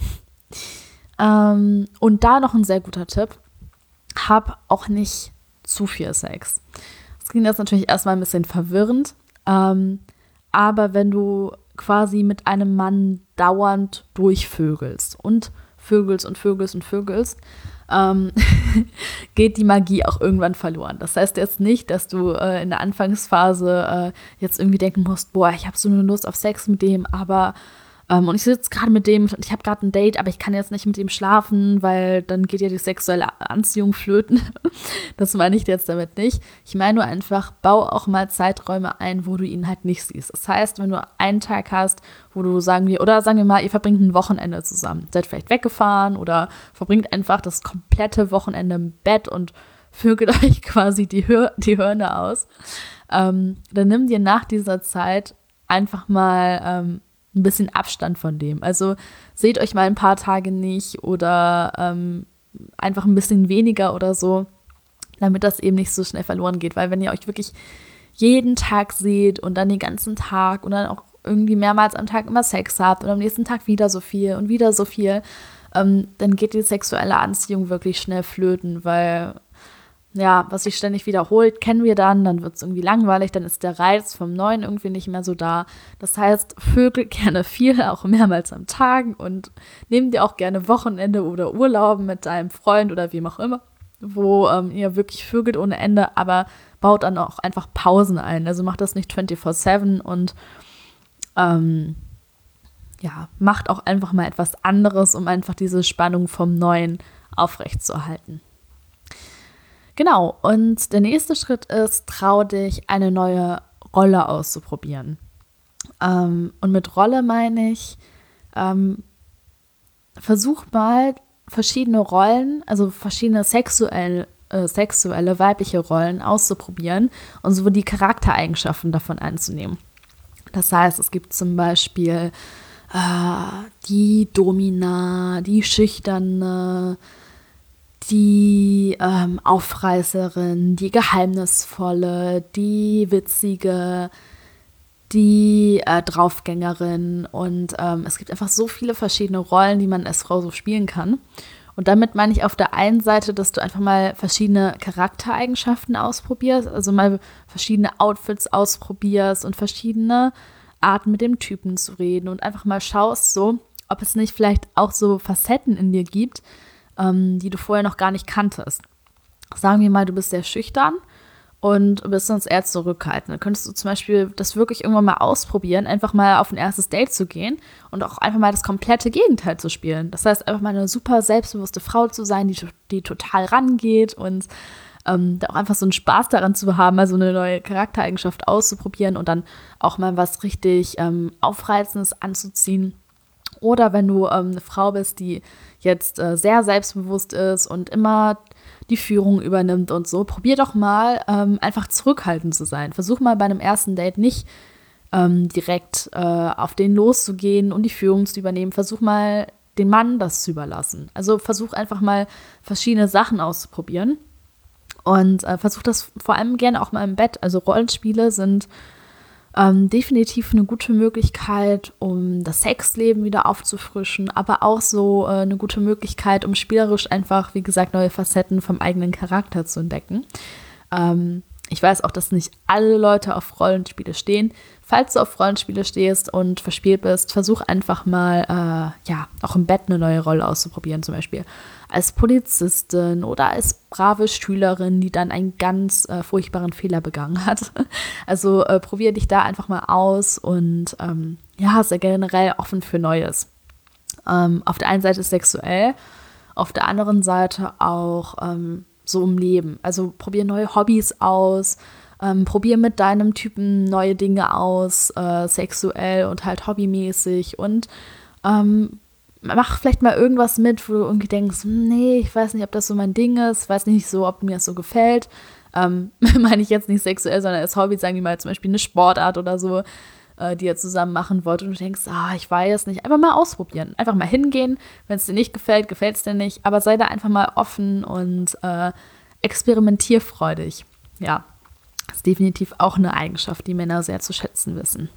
Und da noch ein sehr guter Tipp. Hab auch nicht zu viel Sex. Das klingt jetzt natürlich erstmal ein bisschen verwirrend, aber wenn du quasi mit einem Mann dauernd durchvögelst und vögelst, geht die Magie auch irgendwann verloren. Das heißt jetzt nicht, dass du in der Anfangsphase jetzt irgendwie denken musst, boah, ich habe so eine Lust auf Sex mit dem, aber und ich sitze gerade mit dem, ich habe gerade ein Date, aber ich kann jetzt nicht mit dem schlafen, weil dann geht ja die sexuelle Anziehung flöten. Das meine ich jetzt damit nicht. Ich meine nur einfach, bau auch mal Zeiträume ein, wo du ihn halt nicht siehst. Das heißt, wenn du einen Tag hast, wo du sagen wir mal, ihr verbringt ein Wochenende zusammen, seid vielleicht weggefahren oder verbringt einfach das komplette Wochenende im Bett und vögelt euch quasi die Hirne aus, dann nimm dir nach dieser Zeit einfach mal ein bisschen Abstand von dem. Also seht euch mal ein paar Tage nicht oder einfach ein bisschen weniger oder so, damit das eben nicht so schnell verloren geht. Weil wenn ihr euch wirklich jeden Tag seht und dann den ganzen Tag und dann auch irgendwie mehrmals am Tag immer Sex habt und am nächsten Tag wieder so viel und wieder so viel, dann geht die sexuelle Anziehung wirklich schnell flöten, weil ja, was sich ständig wiederholt, kennen wir dann wird es irgendwie langweilig, dann ist der Reiz vom Neuen irgendwie nicht mehr so da. Das heißt, vögel gerne viel, auch mehrmals am Tag und nehmt dir auch gerne Wochenende oder Urlauben mit deinem Freund oder wem auch immer, wo ihr wirklich vögelt ohne Ende, aber baut dann auch einfach Pausen ein. Also macht das nicht 24/7 und macht auch einfach mal etwas anderes, um einfach diese Spannung vom Neuen aufrechtzuerhalten. Genau, und der nächste Schritt ist, trau dich, eine neue Rolle auszuprobieren. Und mit Rolle meine ich, versuch mal verschiedene Rollen, also verschiedene sexuelle weibliche Rollen auszuprobieren und so die Charaktereigenschaften davon einzunehmen. Das heißt, es gibt zum Beispiel die Domina, die Schüchterne, die Aufreißerin, die Geheimnisvolle, die Witzige, die Draufgängerin und es gibt einfach so viele verschiedene Rollen, die man als Frau so spielen kann. Und damit meine ich auf der einen Seite, dass du einfach mal verschiedene Charaktereigenschaften ausprobierst, also mal verschiedene Outfits ausprobierst und verschiedene Arten mit dem Typen zu reden und einfach mal schaust so, ob es nicht vielleicht auch so Facetten in dir gibt, die du vorher noch gar nicht kanntest. Sagen wir mal, du bist sehr schüchtern und bist sonst eher zurückhaltend. Dann könntest du zum Beispiel das wirklich irgendwann mal ausprobieren, einfach mal auf ein erstes Date zu gehen und auch einfach mal das komplette Gegenteil zu spielen. Das heißt, einfach mal eine super selbstbewusste Frau zu sein, die total rangeht und da auch einfach so einen Spaß daran zu haben, mal so eine neue Charaktereigenschaft auszuprobieren und dann auch mal was richtig Aufreizendes anzuziehen. Oder wenn du eine Frau bist, die jetzt sehr selbstbewusst ist und immer die Führung übernimmt und so, probier doch mal einfach zurückhaltend zu sein. Versuch mal bei einem ersten Date nicht direkt auf den loszugehen und die Führung zu übernehmen. Versuch mal den Mann das zu überlassen. Also versuch einfach mal verschiedene Sachen auszuprobieren und versuch das vor allem gerne auch mal im Bett. Also Rollenspiele sind definitiv eine gute Möglichkeit, um das Sexleben wieder aufzufrischen, aber auch so eine gute Möglichkeit, um spielerisch einfach, wie gesagt, neue Facetten vom eigenen Charakter zu entdecken. Ich weiß auch, dass nicht alle Leute auf Rollenspiele stehen. Falls du auf Rollenspiele stehst und verspielt bist, versuch einfach mal, auch im Bett eine neue Rolle auszuprobieren, zum Beispiel als Polizistin oder als brave Schülerin, die dann einen ganz furchtbaren Fehler begangen hat. Also probier dich da einfach mal aus und sei generell offen für Neues. Auf der einen Seite sexuell, auf der anderen Seite auch so im Leben. Also probier neue Hobbys aus, probier mit deinem Typen neue Dinge aus, sexuell und halt hobbymäßig und mach vielleicht mal irgendwas mit, wo du irgendwie denkst, nee, ich weiß nicht, ob das so mein Ding ist, weiß nicht so, ob mir das so gefällt. Meine ich jetzt nicht sexuell, sondern als Hobby, sagen wir mal zum Beispiel eine Sportart oder so, die ihr zusammen machen wollt und du denkst, ich weiß nicht, einfach mal ausprobieren, einfach mal hingehen, wenn es dir nicht gefällt, gefällt es dir nicht, aber sei da einfach mal offen und experimentierfreudig. Ja, das ist definitiv auch eine Eigenschaft, die Männer sehr zu schätzen wissen.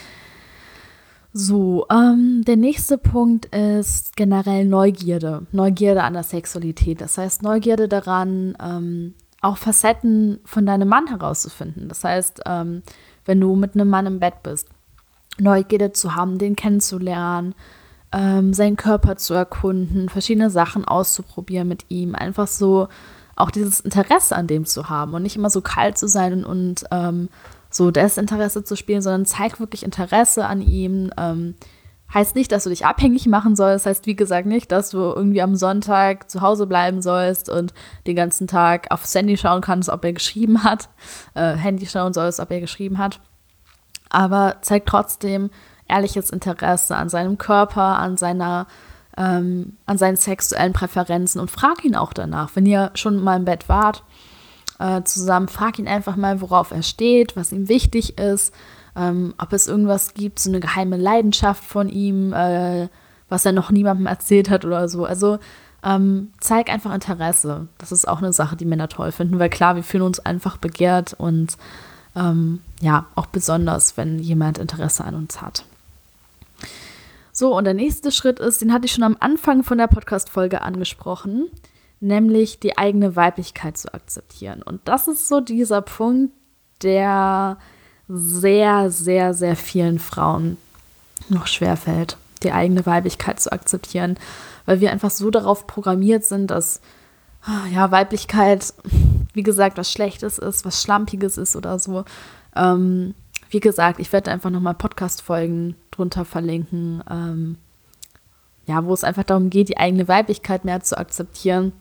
So, der nächste Punkt ist generell Neugierde. Neugierde an der Sexualität. Das heißt, Neugierde daran, auch Facetten von deinem Mann herauszufinden. Das heißt, wenn du mit einem Mann im Bett bist, Neugierde zu haben, den kennenzulernen, seinen Körper zu erkunden, verschiedene Sachen auszuprobieren mit ihm. Einfach so auch dieses Interesse an dem zu haben und nicht immer so kalt zu sein und so Desinteresse zu spielen, sondern zeig wirklich Interesse an ihm. Heißt nicht, dass du dich abhängig machen sollst. Heißt, wie gesagt, nicht, dass du irgendwie am Sonntag zu Hause bleiben sollst und den ganzen Tag aufs Handy schauen kannst, ob er geschrieben hat. Handy schauen sollst, ob er geschrieben hat. Aber zeig trotzdem ehrliches Interesse an seinem Körper, an seinen sexuellen Präferenzen und frag ihn auch danach. Wenn ihr schon mal im Bett wart, zusammen, frag ihn einfach mal, worauf er steht, was ihm wichtig ist, ob es irgendwas gibt, so eine geheime Leidenschaft von ihm, was er noch niemandem erzählt hat oder so. Also zeig einfach Interesse. Das ist auch eine Sache, die Männer toll finden, weil klar, wir fühlen uns einfach begehrt und auch besonders, wenn jemand Interesse an uns hat. So, und der nächste Schritt ist, den hatte ich schon am Anfang von der Podcast-Folge angesprochen, nämlich die eigene Weiblichkeit zu akzeptieren. Und das ist so dieser Punkt, der sehr, sehr, sehr vielen Frauen noch schwerfällt, die eigene Weiblichkeit zu akzeptieren, weil wir einfach so darauf programmiert sind, dass Weiblichkeit, wie gesagt, was Schlechtes ist, was Schlampiges ist oder so. Wie gesagt, ich werde einfach nochmal Podcast-Folgen drunter verlinken, wo es einfach darum geht, die eigene Weiblichkeit mehr zu akzeptieren.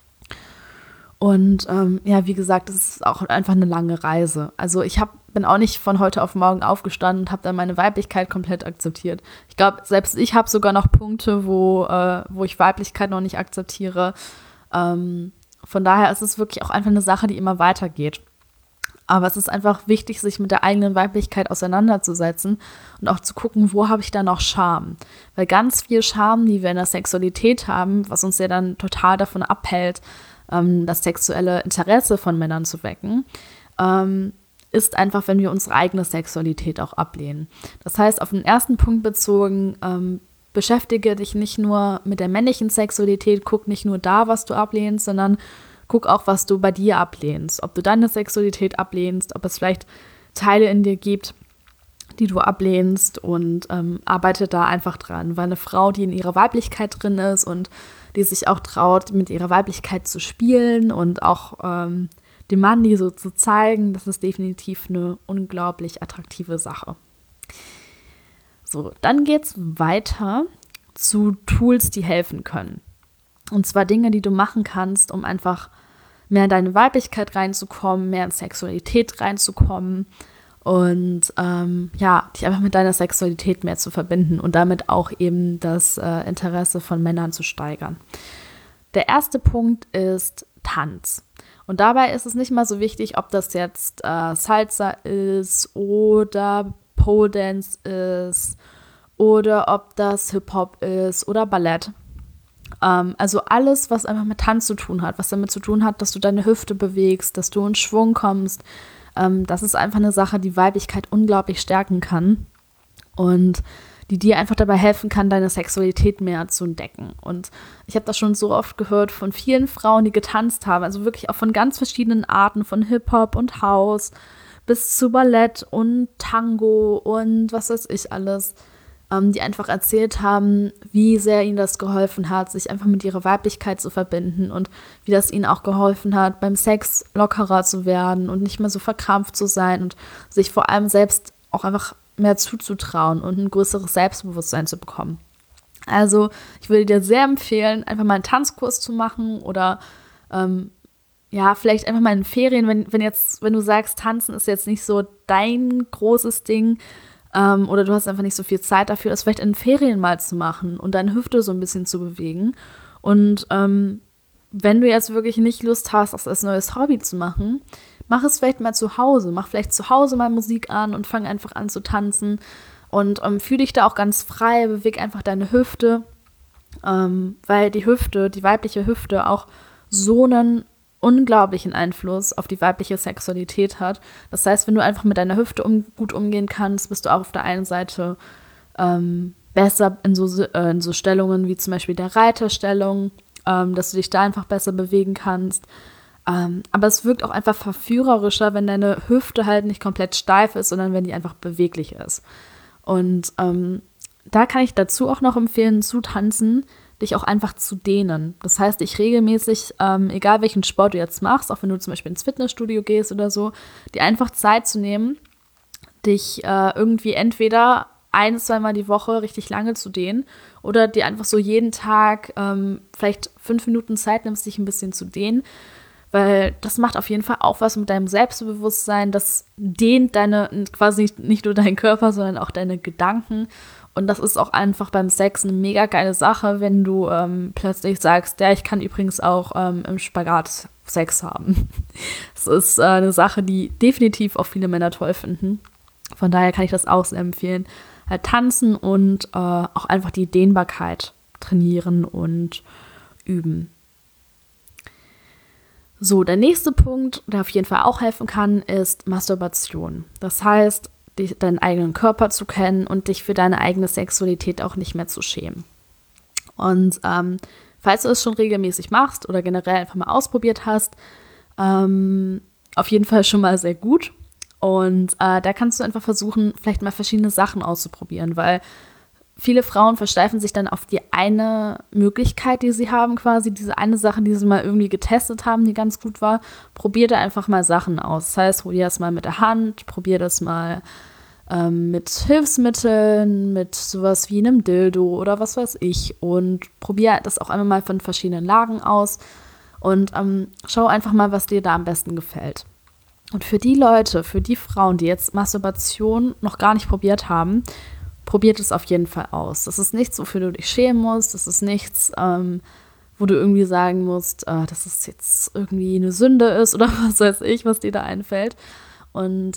Und wie gesagt, es ist auch einfach eine lange Reise. Also bin auch nicht von heute auf morgen aufgestanden und habe dann meine Weiblichkeit komplett akzeptiert. Ich glaube, selbst ich habe sogar noch Punkte, wo ich Weiblichkeit noch nicht akzeptiere. Von daher ist es wirklich auch einfach eine Sache, die immer weitergeht. Aber es ist einfach wichtig, sich mit der eigenen Weiblichkeit auseinanderzusetzen und auch zu gucken, wo habe ich da noch Scham. Weil ganz viel Scham, die wir in der Sexualität haben, was uns ja dann total davon abhält, das sexuelle Interesse von Männern zu wecken, ist einfach, wenn wir unsere eigene Sexualität auch ablehnen. Das heißt, auf den ersten Punkt bezogen, beschäftige dich nicht nur mit der männlichen Sexualität, guck nicht nur da, was du ablehnst, sondern guck auch, was du bei dir ablehnst. Ob du deine Sexualität ablehnst, ob es vielleicht Teile in dir gibt, die du ablehnst und arbeite da einfach dran. Weil eine Frau, die in ihrer Weiblichkeit drin ist und die sich auch traut, mit ihrer Weiblichkeit zu spielen und auch dem Mann die so zu zeigen, das ist definitiv eine unglaublich attraktive Sache. So, dann geht's weiter zu Tools, die helfen können. Und zwar Dinge, die du machen kannst, um einfach mehr in deine Weiblichkeit reinzukommen, mehr in Sexualität reinzukommen und dich einfach mit deiner Sexualität mehr zu verbinden und damit auch eben das Interesse von Männern zu steigern. Der erste Punkt ist Tanz. Und dabei ist es nicht mal so wichtig, ob das jetzt Salsa ist oder Pole Dance ist oder ob das Hip-Hop ist oder Ballett. Also alles, was einfach mit Tanz zu tun hat, was damit zu tun hat, dass du deine Hüfte bewegst, dass du in Schwung kommst, das ist einfach eine Sache, die Weiblichkeit unglaublich stärken kann. Und die dir einfach dabei helfen kann, deine Sexualität mehr zu entdecken. Und ich habe das schon so oft gehört von vielen Frauen, die getanzt haben, also wirklich auch von ganz verschiedenen Arten, von Hip-Hop und House bis zu Ballett und Tango und was weiß ich alles, die einfach erzählt haben, wie sehr ihnen das geholfen hat, sich einfach mit ihrer Weiblichkeit zu verbinden und wie das ihnen auch geholfen hat, beim Sex lockerer zu werden und nicht mehr so verkrampft zu sein und sich vor allem selbst auch einfach mehr zuzutrauen und ein größeres Selbstbewusstsein zu bekommen. Also ich würde dir sehr empfehlen, einfach mal einen Tanzkurs zu machen oder vielleicht einfach mal in Ferien, wenn du sagst, Tanzen ist jetzt nicht so dein großes Ding, oder du hast einfach nicht so viel Zeit dafür, das vielleicht in Ferien mal zu machen und deine Hüfte so ein bisschen zu bewegen. Und wenn du jetzt wirklich nicht Lust hast, das als neues Hobby zu machen, mach es vielleicht mal zu Hause. Mach vielleicht zu Hause mal Musik an und fang einfach an zu tanzen. Und fühl dich da auch ganz frei, beweg einfach deine Hüfte, weil die Hüfte, die weibliche Hüfte auch so einen unglaublichen Einfluss auf die weibliche Sexualität hat. Das heißt, wenn du einfach mit deiner Hüfte gut umgehen kannst, bist du auch auf der einen Seite besser in so Stellungen wie zum Beispiel der Reiterstellung, dass du dich da einfach besser bewegen kannst. Aber es wirkt auch einfach verführerischer, wenn deine Hüfte halt nicht komplett steif ist, sondern wenn die einfach beweglich ist. Und da kann ich dazu auch noch empfehlen, zu tanzen, dich auch einfach zu dehnen. Das heißt, dich regelmäßig, egal welchen Sport du jetzt machst, auch wenn du zum Beispiel ins Fitnessstudio gehst oder so, dir einfach Zeit zu nehmen, dich irgendwie entweder 1-2 Mal die Woche richtig lange zu dehnen oder dir einfach so jeden Tag vielleicht 5 Minuten Zeit nimmst, dich ein bisschen zu dehnen, weil das macht auf jeden Fall auch was mit deinem Selbstbewusstsein. Das dehnt quasi nicht nur deinen Körper, sondern auch deine Gedanken. Und das ist auch einfach beim Sex eine mega geile Sache, wenn du plötzlich sagst, ja, ich kann übrigens auch im Spagat Sex haben. Das ist eine Sache, die definitiv auch viele Männer toll finden. Von daher kann ich das auch sehr empfehlen. Halt tanzen und auch einfach die Dehnbarkeit trainieren und üben. So, der nächste Punkt, der auf jeden Fall auch helfen kann, ist Masturbation. Das heißt, deinen eigenen Körper zu kennen und dich für deine eigene Sexualität auch nicht mehr zu schämen. Und falls du es schon regelmäßig machst oder generell einfach mal ausprobiert hast, auf jeden Fall schon mal sehr gut. Und da kannst du einfach versuchen, vielleicht mal verschiedene Sachen auszuprobieren, weil viele Frauen versteifen sich dann auf die eine Möglichkeit, die sie haben quasi, diese eine Sache, die sie mal irgendwie getestet haben, die ganz gut war. Probier da einfach mal Sachen aus. Das heißt, probier das mal mit der Hand, probier das mal mit Hilfsmitteln, mit sowas wie einem Dildo oder was weiß ich. Und probier das auch einmal mal von verschiedenen Lagen aus und schau einfach mal, was dir da am besten gefällt. Und für die Leute, für die Frauen, die jetzt Masturbation noch gar nicht probiert haben, probiert es auf jeden Fall aus. Das ist nichts, wofür du dich schämen musst. Das ist nichts, wo du irgendwie sagen musst, dass es jetzt irgendwie eine Sünde ist oder was weiß ich, was dir da einfällt. Und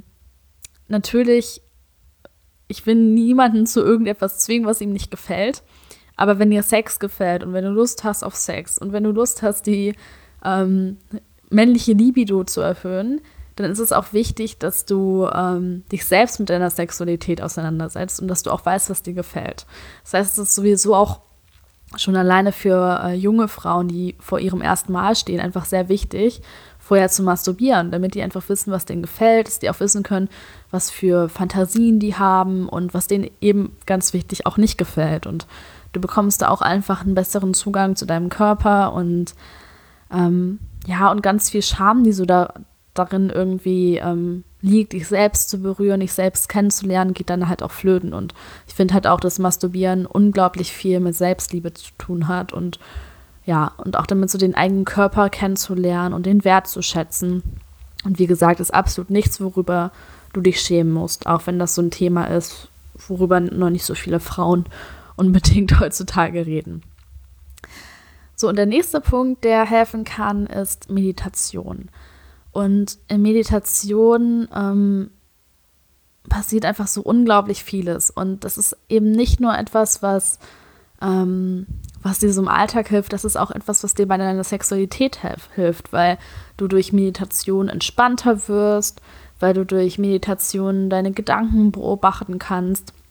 natürlich, ich will niemanden zu irgendetwas zwingen, was ihm nicht gefällt. Aber wenn dir Sex gefällt und wenn du Lust hast auf Sex und wenn du Lust hast, die männliche Libido zu erhöhen, dann ist es auch wichtig, dass du dich selbst mit deiner Sexualität auseinandersetzt und dass du auch weißt, was dir gefällt. Das heißt, es ist sowieso auch schon alleine für junge Frauen, die vor ihrem ersten Mal stehen, einfach sehr wichtig, vorher zu masturbieren, damit die einfach wissen, was denen gefällt, dass die auch wissen können, was für Fantasien die haben und was denen eben ganz wichtig auch nicht gefällt. Und du bekommst da auch einfach einen besseren Zugang zu deinem Körper und und ganz viel Scham, die so darin irgendwie liegt, dich selbst zu berühren, dich selbst kennenzulernen, geht dann halt auch flöten. Und ich finde halt auch, dass Masturbieren unglaublich viel mit Selbstliebe zu tun hat und und auch damit so den eigenen Körper kennenzulernen und den Wert zu schätzen. Und wie gesagt, ist absolut nichts, worüber du dich schämen musst, auch wenn das so ein Thema ist, worüber noch nicht so viele Frauen unbedingt heutzutage reden. So, und der nächste Punkt, der helfen kann, ist Meditation. Und in Meditation passiert einfach so unglaublich vieles. Und das ist eben nicht nur etwas, was dir so im Alltag hilft, das ist auch etwas, was dir bei deiner Sexualität hilft, weil du durch Meditation entspannter wirst, weil du durch Meditation deine Gedanken beobachten kannst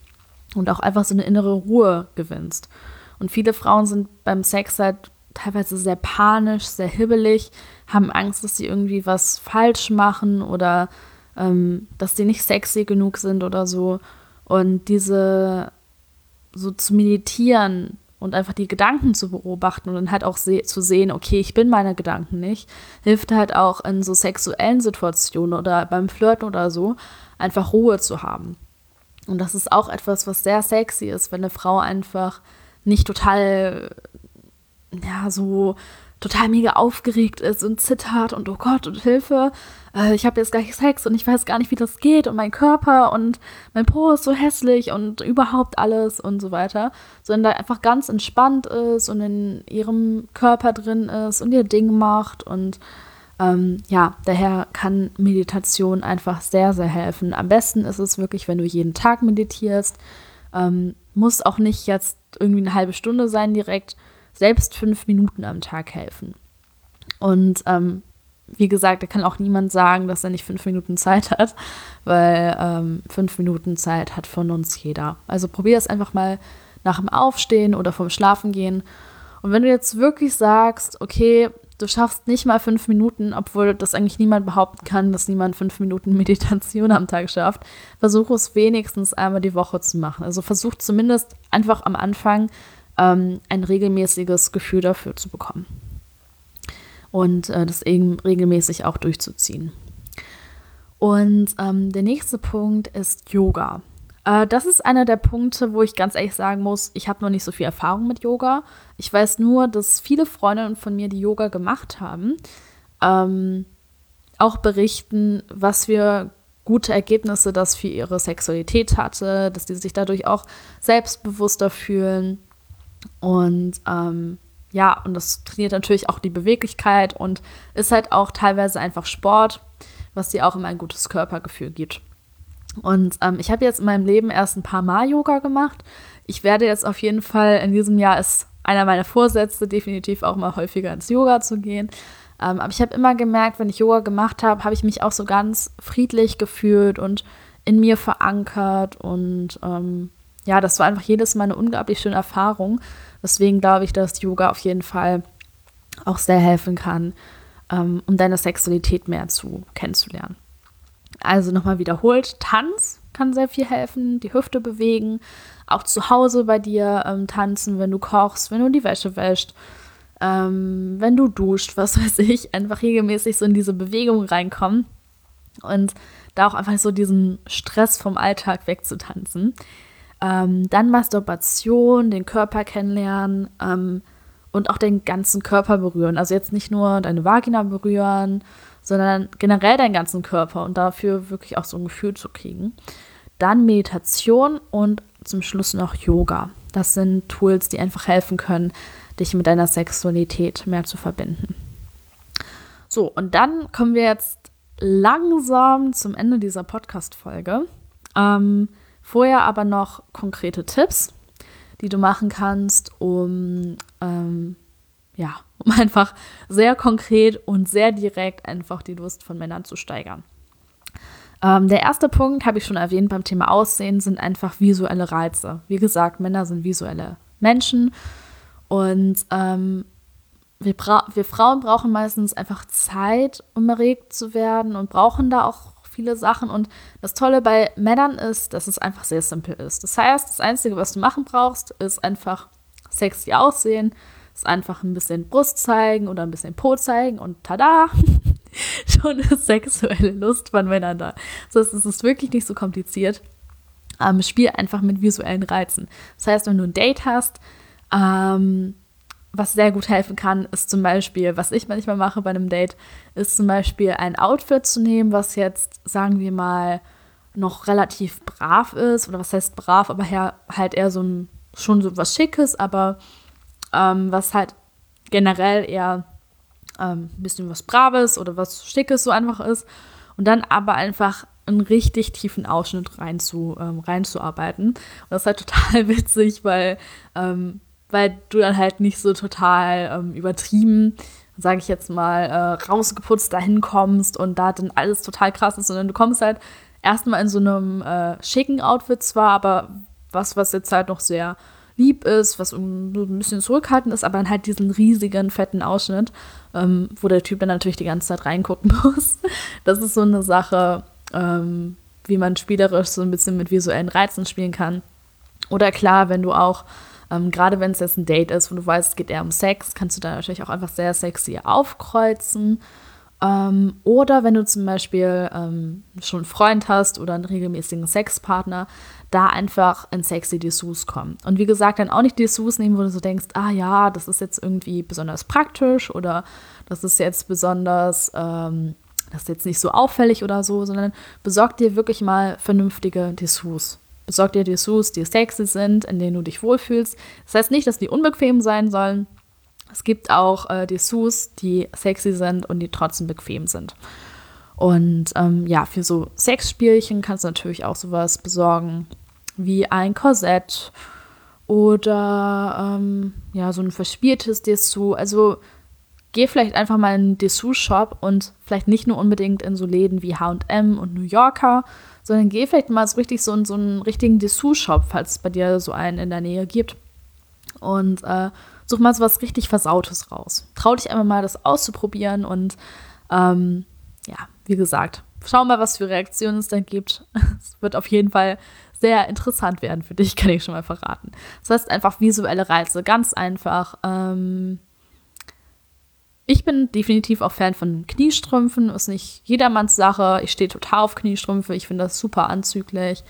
und auch einfach so eine innere Ruhe gewinnst. Und viele Frauen sind beim Sex halt teilweise sehr panisch, sehr hibbelig, haben Angst, dass sie irgendwie was falsch machen oder dass sie nicht sexy genug sind oder so. Und diese so zu meditieren und einfach die Gedanken zu beobachten und dann halt auch zu sehen, okay, ich bin meine Gedanken nicht, hilft halt auch in so sexuellen Situationen oder beim Flirten oder so, einfach Ruhe zu haben. Und das ist auch etwas, was sehr sexy ist, wenn eine Frau einfach nicht total, ja, so total mega aufgeregt ist und zittert und oh Gott und Hilfe, ich habe jetzt gleich Sex und ich weiß gar nicht, wie das geht und mein Körper und mein Po ist so hässlich und überhaupt alles und so weiter, sondern da einfach ganz entspannt ist und in ihrem Körper drin ist und ihr Ding macht und ja, daher kann Meditation einfach sehr, sehr helfen. Am besten ist es wirklich, wenn du jeden Tag meditierst, muss auch nicht jetzt irgendwie eine halbe Stunde sein direkt, selbst 5 Minuten am Tag helfen. Und wie gesagt, da kann auch niemand sagen, dass er nicht 5 Minuten Zeit hat, weil 5 Minuten Zeit hat von uns jeder. Also probier es einfach mal nach dem Aufstehen oder vom Schlafengehen. Und wenn du jetzt wirklich sagst, okay, du schaffst nicht mal 5 Minuten, obwohl das eigentlich niemand behaupten kann, dass niemand 5 Minuten Meditation am Tag schafft, versuche es wenigstens einmal die Woche zu machen. Also versuch zumindest einfach am Anfang ein regelmäßiges Gefühl dafür zu bekommen. Und das eben regelmäßig auch durchzuziehen. Und der nächste Punkt ist Yoga. Das ist einer der Punkte, wo ich ganz ehrlich sagen muss, ich habe noch nicht so viel Erfahrung mit Yoga. Ich weiß nur, dass viele Freundinnen von mir, die Yoga gemacht haben, auch berichten, was für gute Ergebnisse das für ihre Sexualität hatte, dass die sich dadurch auch selbstbewusster fühlen. Und ja, und das trainiert natürlich auch die Beweglichkeit und ist halt auch teilweise einfach Sport, was dir auch immer ein gutes Körpergefühl gibt. Und ich habe jetzt in meinem Leben erst ein paar Mal Yoga gemacht. Ich werde jetzt auf jeden Fall, in diesem Jahr ist einer meiner Vorsätze, definitiv auch mal häufiger ins Yoga zu gehen. Aber ich habe immer gemerkt, wenn ich Yoga gemacht habe, habe ich mich auch so ganz friedlich gefühlt und in mir verankert. Und ja, das war einfach jedes Mal eine unglaublich schöne Erfahrung. Deswegen glaube ich, dass Yoga auf jeden Fall auch sehr helfen kann, um deine Sexualität mehr kennenzulernen. Also nochmal wiederholt, Tanz kann sehr viel helfen, die Hüfte bewegen, auch zu Hause bei dir tanzen, wenn du kochst, wenn du die Wäsche wäschst, wenn du duscht, was weiß ich, einfach regelmäßig so in diese Bewegung reinkommen und da auch einfach so diesen Stress vom Alltag wegzutanzen. Dann Masturbation, den Körper kennenlernen und auch den ganzen Körper berühren. Also jetzt nicht nur deine Vagina berühren, sondern generell deinen ganzen Körper und dafür wirklich auch so ein Gefühl zu kriegen. Dann Meditation und zum Schluss noch Yoga. Das sind Tools, die einfach helfen können, dich mit deiner Sexualität mehr zu verbinden. So, und dann kommen wir jetzt langsam zum Ende dieser Podcast-Folge. Vorher aber noch konkrete Tipps, die du machen kannst, um einfach sehr konkret und sehr direkt einfach die Lust von Männern zu steigern. Der erste Punkt, habe ich schon erwähnt beim Thema Aussehen, sind einfach visuelle Reize. Wie gesagt, Männer sind visuelle Menschen und wir Frauen brauchen meistens einfach Zeit, um erregt zu werden und brauchen da auch viele Sachen. Und das Tolle bei Männern ist, dass es einfach sehr simpel ist. Das heißt, das Einzige, was du machen brauchst, ist einfach sexy aussehen, ist einfach ein bisschen Brust zeigen oder ein bisschen Po zeigen und tada, schon ist sexuelle Lust von Männern da. Das heißt, es ist wirklich nicht so kompliziert. Spiel einfach mit visuellen Reizen. Das heißt, wenn du ein Date hast, was sehr gut helfen kann, ist zum Beispiel, was ich manchmal mache bei einem Date, ist zum Beispiel ein Outfit zu nehmen, was jetzt, sagen wir mal, noch relativ brav ist. Oder was heißt brav, aber halt eher schon so was Schickes, aber was halt generell eher ein bisschen was Braves oder was Schickes so einfach ist. Und dann aber einfach einen richtig tiefen Ausschnitt reinzuarbeiten. Und das ist halt total witzig, weil du dann halt nicht so total übertrieben, sage ich jetzt mal, rausgeputzt dahin kommst und da dann alles total krass ist, sondern du kommst halt erstmal in so einem schicken Outfit zwar, aber was jetzt halt noch sehr lieb ist, was so ein bisschen zurückhaltend ist, aber dann halt diesen riesigen, fetten Ausschnitt, wo der Typ dann natürlich die ganze Zeit reingucken muss. Das ist so eine Sache, wie man spielerisch so ein bisschen mit visuellen Reizen spielen kann. Oder klar, wenn du auch, gerade wenn es jetzt ein Date ist, wo du weißt, es geht eher um Sex, kannst du da natürlich auch einfach sehr sexy aufkreuzen. Oder wenn du zum Beispiel schon einen Freund hast oder einen regelmäßigen Sexpartner, da einfach in sexy Dessous kommen. Und wie gesagt, dann auch nicht Dessous nehmen, wo du so denkst, ah ja, das ist jetzt irgendwie besonders praktisch oder das ist jetzt besonders, das ist jetzt nicht so auffällig oder so, sondern besorg dir wirklich mal vernünftige Dessous. Besorg dir Dessous, die sexy sind, in denen du dich wohlfühlst. Das heißt nicht, dass die unbequem sein sollen. Es gibt auch Dessous, die sexy sind und die trotzdem bequem sind. Und für so Sexspielchen kannst du natürlich auch sowas besorgen wie ein Korsett oder so ein verspieltes Dessous. Also geh vielleicht einfach mal in einen Dessous-Shop und vielleicht nicht nur unbedingt in so Läden wie H&M und New Yorker, sondern geh vielleicht mal so richtig so in so einen richtigen Dessous-Shop, falls es bei dir so einen in der Nähe gibt. Und such mal so was richtig Versautes raus. Trau dich einfach mal, das auszuprobieren und wie gesagt, schau mal, was für Reaktionen es dann gibt. Es wird auf jeden Fall sehr interessant werden für dich, kann ich schon mal verraten. Das heißt einfach visuelle Reize, ganz einfach. Ich bin definitiv auch Fan von Kniestrümpfen, ist nicht jedermanns Sache. Ich stehe total auf Kniestrümpfe, ich finde das super anzüglich.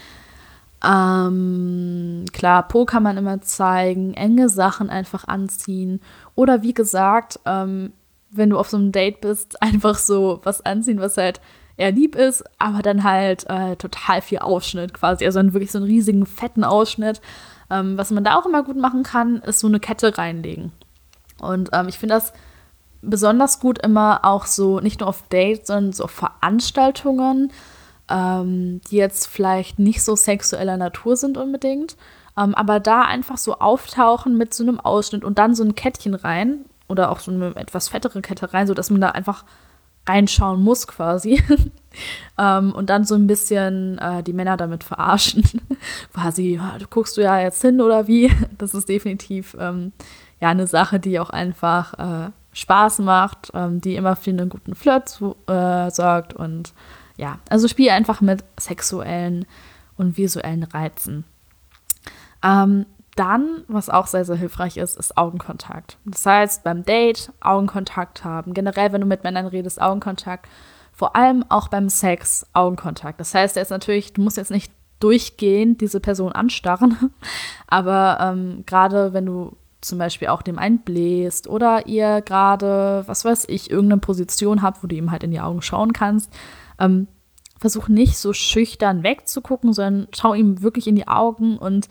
Klar, Po kann man immer zeigen, enge Sachen einfach anziehen. Oder wie gesagt, wenn du auf so einem Date bist, einfach so was anziehen, was halt eher lieb ist, aber dann halt total viel Ausschnitt quasi. Also dann wirklich so einen riesigen, fetten Ausschnitt. Was man da auch immer gut machen kann, ist so eine Kette reinlegen. Und ich finde das besonders gut immer auch so, nicht nur auf Dates, sondern so auf Veranstaltungen, die jetzt vielleicht nicht so sexueller Natur sind unbedingt, aber da einfach so auftauchen mit so einem Ausschnitt und dann so ein Kettchen rein oder auch so eine etwas fettere Kette rein, sodass man da einfach reinschauen muss quasi und dann so ein bisschen die Männer damit verarschen. Quasi, guckst du ja jetzt hin oder wie? Das ist definitiv eine Sache, die auch einfach Spaß macht, die immer für einen guten Flirt sorgt und ja, also spiel einfach mit sexuellen und visuellen Reizen. Dann, was auch sehr, sehr hilfreich ist, ist Augenkontakt. Das heißt, beim Date Augenkontakt haben. Generell, wenn du mit Männern redest, Augenkontakt. Vor allem auch beim Sex Augenkontakt. Das heißt, du musst jetzt nicht durchgehend diese Person anstarren, aber gerade wenn du zum Beispiel auch dem einbläst oder ihr gerade, was weiß ich, irgendeine Position habt, wo du ihm halt in die Augen schauen kannst, versuch nicht so schüchtern wegzugucken, sondern schau ihm wirklich in die Augen und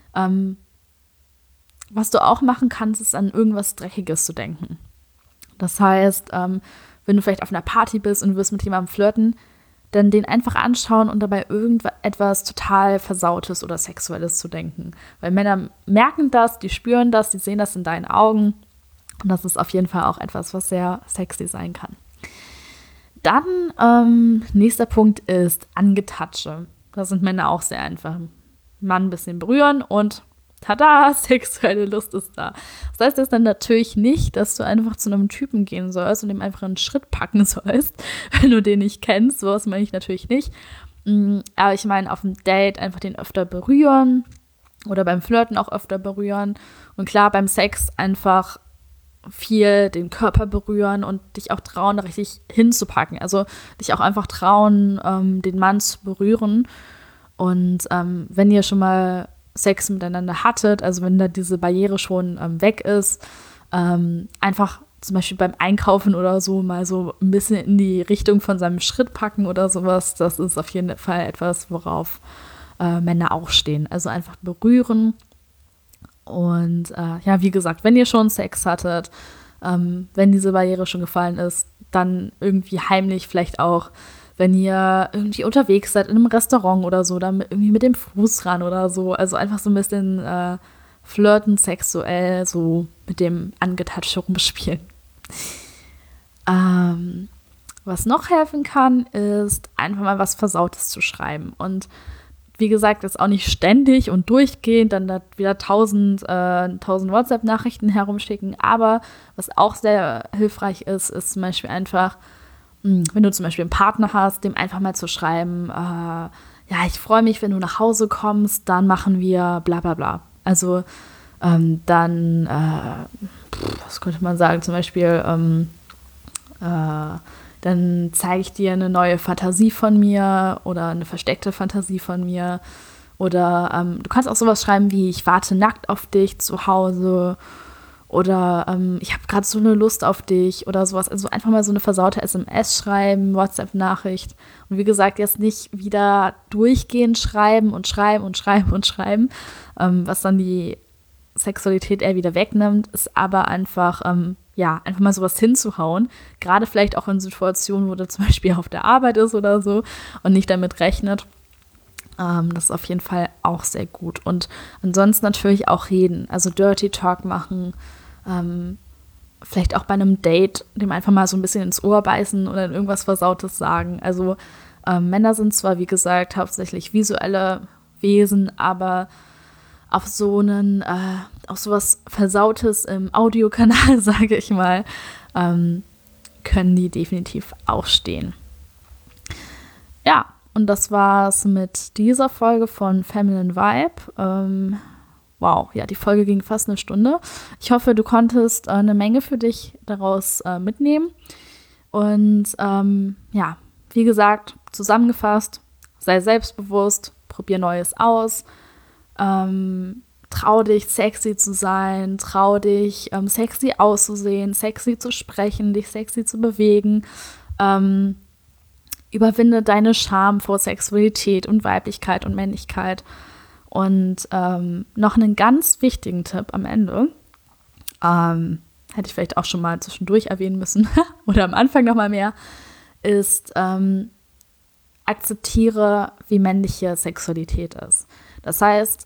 was du auch machen kannst, ist an irgendwas Dreckiges zu denken. Das heißt, wenn du vielleicht auf einer Party bist und du wirst mit jemandem flirten, dann den einfach anschauen und dabei irgendetwas total Versautes oder Sexuelles zu denken. Weil Männer merken das, die spüren das, die sehen das in deinen Augen. Und das ist auf jeden Fall auch etwas, was sehr sexy sein kann. Dann, nächster Punkt ist Angetatsche. Da sind Männer auch sehr einfach. Mann ein bisschen berühren und tada, sexuelle Lust ist da. Das heißt jetzt dann natürlich nicht, dass du einfach zu einem Typen gehen sollst und ihm einfach einen Schritt packen sollst, wenn du den nicht kennst. Sowas meine ich natürlich nicht. Aber ich meine, auf dem Date einfach den öfter berühren oder beim Flirten auch öfter berühren. Und klar, beim Sex einfach viel den Körper berühren und dich auch trauen, da richtig hinzupacken. Also dich auch einfach trauen, den Mann zu berühren. Und wenn ihr schon mal Sex miteinander hattet, also wenn da diese Barriere schon weg ist, einfach zum Beispiel beim Einkaufen oder so mal so ein bisschen in die Richtung von seinem Schritt packen oder sowas, das ist auf jeden Fall etwas, worauf Männer auch stehen. Also einfach berühren und wie gesagt, wenn ihr schon Sex hattet, wenn diese Barriere schon gefallen ist, dann irgendwie heimlich vielleicht auch, wenn ihr irgendwie unterwegs seid in einem Restaurant oder so, dann irgendwie mit dem Fuß ran oder so. Also einfach so ein bisschen flirten, sexuell, so mit dem Angetatsche rumspielen. Was noch helfen kann, ist einfach mal was Versautes zu schreiben. Und wie gesagt, jetzt auch nicht ständig und durchgehend dann da wieder 1000 WhatsApp-Nachrichten herumschicken. Aber was auch sehr hilfreich ist zum Beispiel einfach, wenn du zum Beispiel einen Partner hast, dem einfach mal zu schreiben, ja, ich freue mich, wenn du nach Hause kommst, dann machen wir bla bla bla. Also dann, was könnte man sagen, zum Beispiel, dann zeige ich dir eine neue Fantasie von mir oder eine versteckte Fantasie von mir. Oder du kannst auch sowas schreiben wie, ich warte nackt auf dich zu Hause. Oder ich habe gerade so eine Lust auf dich oder sowas. Also einfach mal so eine versaute SMS schreiben, WhatsApp-Nachricht. Und wie gesagt, jetzt nicht wieder durchgehend schreiben, was dann die Sexualität eher wieder wegnimmt, ist aber einfach, einfach mal sowas hinzuhauen. Gerade vielleicht auch in Situationen, wo du zum Beispiel auf der Arbeit ist oder so und nicht damit rechnet. Das ist auf jeden Fall auch sehr gut. Und ansonsten natürlich auch reden, also Dirty Talk machen, vielleicht auch bei einem Date dem einfach mal so ein bisschen ins Ohr beißen oder irgendwas Versautes sagen. Also Männer sind zwar, wie gesagt, hauptsächlich visuelle Wesen, aber auf so was Versautes im Audiokanal, sage ich mal, können die definitiv auch stehen. Ja, und das war's mit dieser Folge von Feminine Vibe. Wow, ja, die Folge ging fast eine Stunde. Ich hoffe, du konntest eine Menge für dich daraus mitnehmen. Und wie gesagt, zusammengefasst, sei selbstbewusst, probier Neues aus. Trau dich, sexy zu sein, trau dich, sexy auszusehen, sexy zu sprechen, dich sexy zu bewegen. Überwinde deine Scham vor Sexualität und Weiblichkeit und Männlichkeit. Und noch einen ganz wichtigen Tipp am Ende, hätte ich vielleicht auch schon mal zwischendurch erwähnen müssen oder am Anfang noch mal mehr, ist akzeptiere, wie männliche Sexualität ist. Das heißt,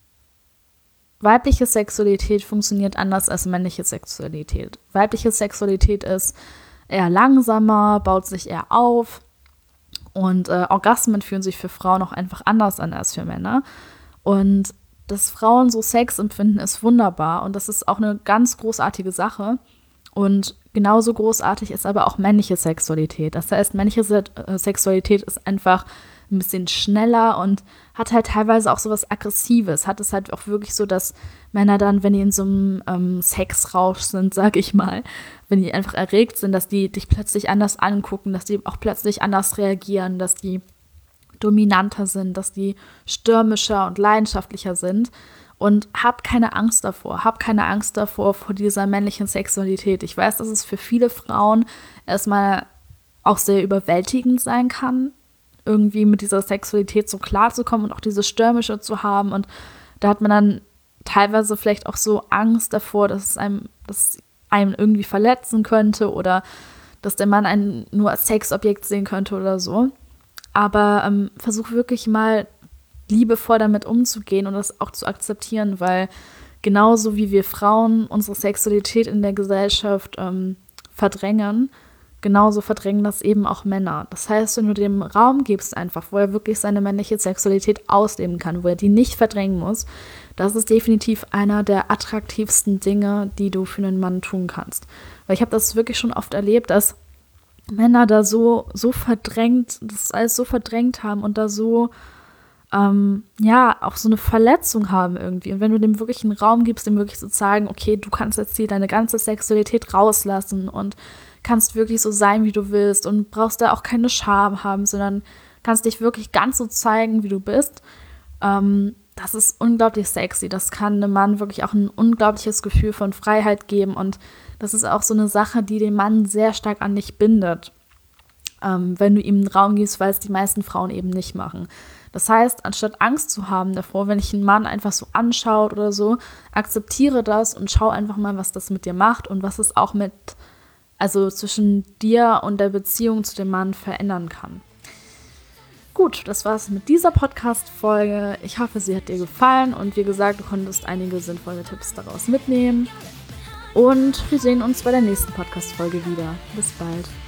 weibliche Sexualität funktioniert anders als männliche Sexualität. Weibliche Sexualität ist eher langsamer, baut sich eher auf und Orgasmen fühlen sich für Frauen auch einfach anders an als für Männer. Und dass Frauen so Sex empfinden, ist wunderbar und das ist auch eine ganz großartige Sache. Und genauso großartig ist aber auch männliche Sexualität. Das heißt, männliche Sexualität ist einfach ein bisschen schneller und hat halt teilweise auch so was Aggressives. Hat es halt auch wirklich so, dass Männer dann, wenn die in so einem Sexrausch sind, sag ich mal, wenn die einfach erregt sind, dass die dich plötzlich anders angucken, dass die auch plötzlich anders reagieren, dass die dominanter sind, dass die stürmischer und leidenschaftlicher sind. Und hab keine Angst davor. Hab keine Angst davor, vor dieser männlichen Sexualität. Ich weiß, dass es für viele Frauen erstmal auch sehr überwältigend sein kann, irgendwie mit dieser Sexualität so klarzukommen und auch diese Stürmische zu haben. Und da hat man dann teilweise vielleicht auch so Angst davor, dass es einem irgendwie verletzen könnte oder dass der Mann einen nur als Sexobjekt sehen könnte oder so. Aber versuch wirklich mal liebevoll damit umzugehen und das auch zu akzeptieren, weil genauso wie wir Frauen unsere Sexualität in der Gesellschaft verdrängen, genauso verdrängen das eben auch Männer. Das heißt, wenn du dem Raum gibst einfach, wo er wirklich seine männliche Sexualität ausleben kann, wo er die nicht verdrängen muss, das ist definitiv einer der attraktivsten Dinge, die du für einen Mann tun kannst. Weil ich habe das wirklich schon oft erlebt, dass Männer da so verdrängt, das alles so verdrängt haben und da so auch so eine Verletzung haben irgendwie. Und wenn du dem wirklich einen Raum gibst, dem wirklich zu sagen, okay, du kannst jetzt hier deine ganze Sexualität rauslassen und kannst wirklich so sein, wie du willst und brauchst da auch keine Scham haben, sondern kannst dich wirklich ganz so zeigen, wie du bist. Das ist unglaublich sexy. Das kann einem Mann wirklich auch ein unglaubliches Gefühl von Freiheit geben und das ist auch so eine Sache, die den Mann sehr stark an dich bindet, wenn du ihm einen Raum gibst, weil es die meisten Frauen eben nicht machen. Das heißt, anstatt Angst zu haben davor, wenn dich ein Mann einfach so anschaut oder so, akzeptiere das und schau einfach mal, was das mit dir macht und was es auch zwischen dir und der Beziehung zu dem Mann verändern kann. Gut, das war's mit dieser Podcast-Folge. Ich hoffe, sie hat dir gefallen und wie gesagt, du konntest einige sinnvolle Tipps daraus mitnehmen. Und wir sehen uns bei der nächsten Podcast-Folge wieder. Bis bald.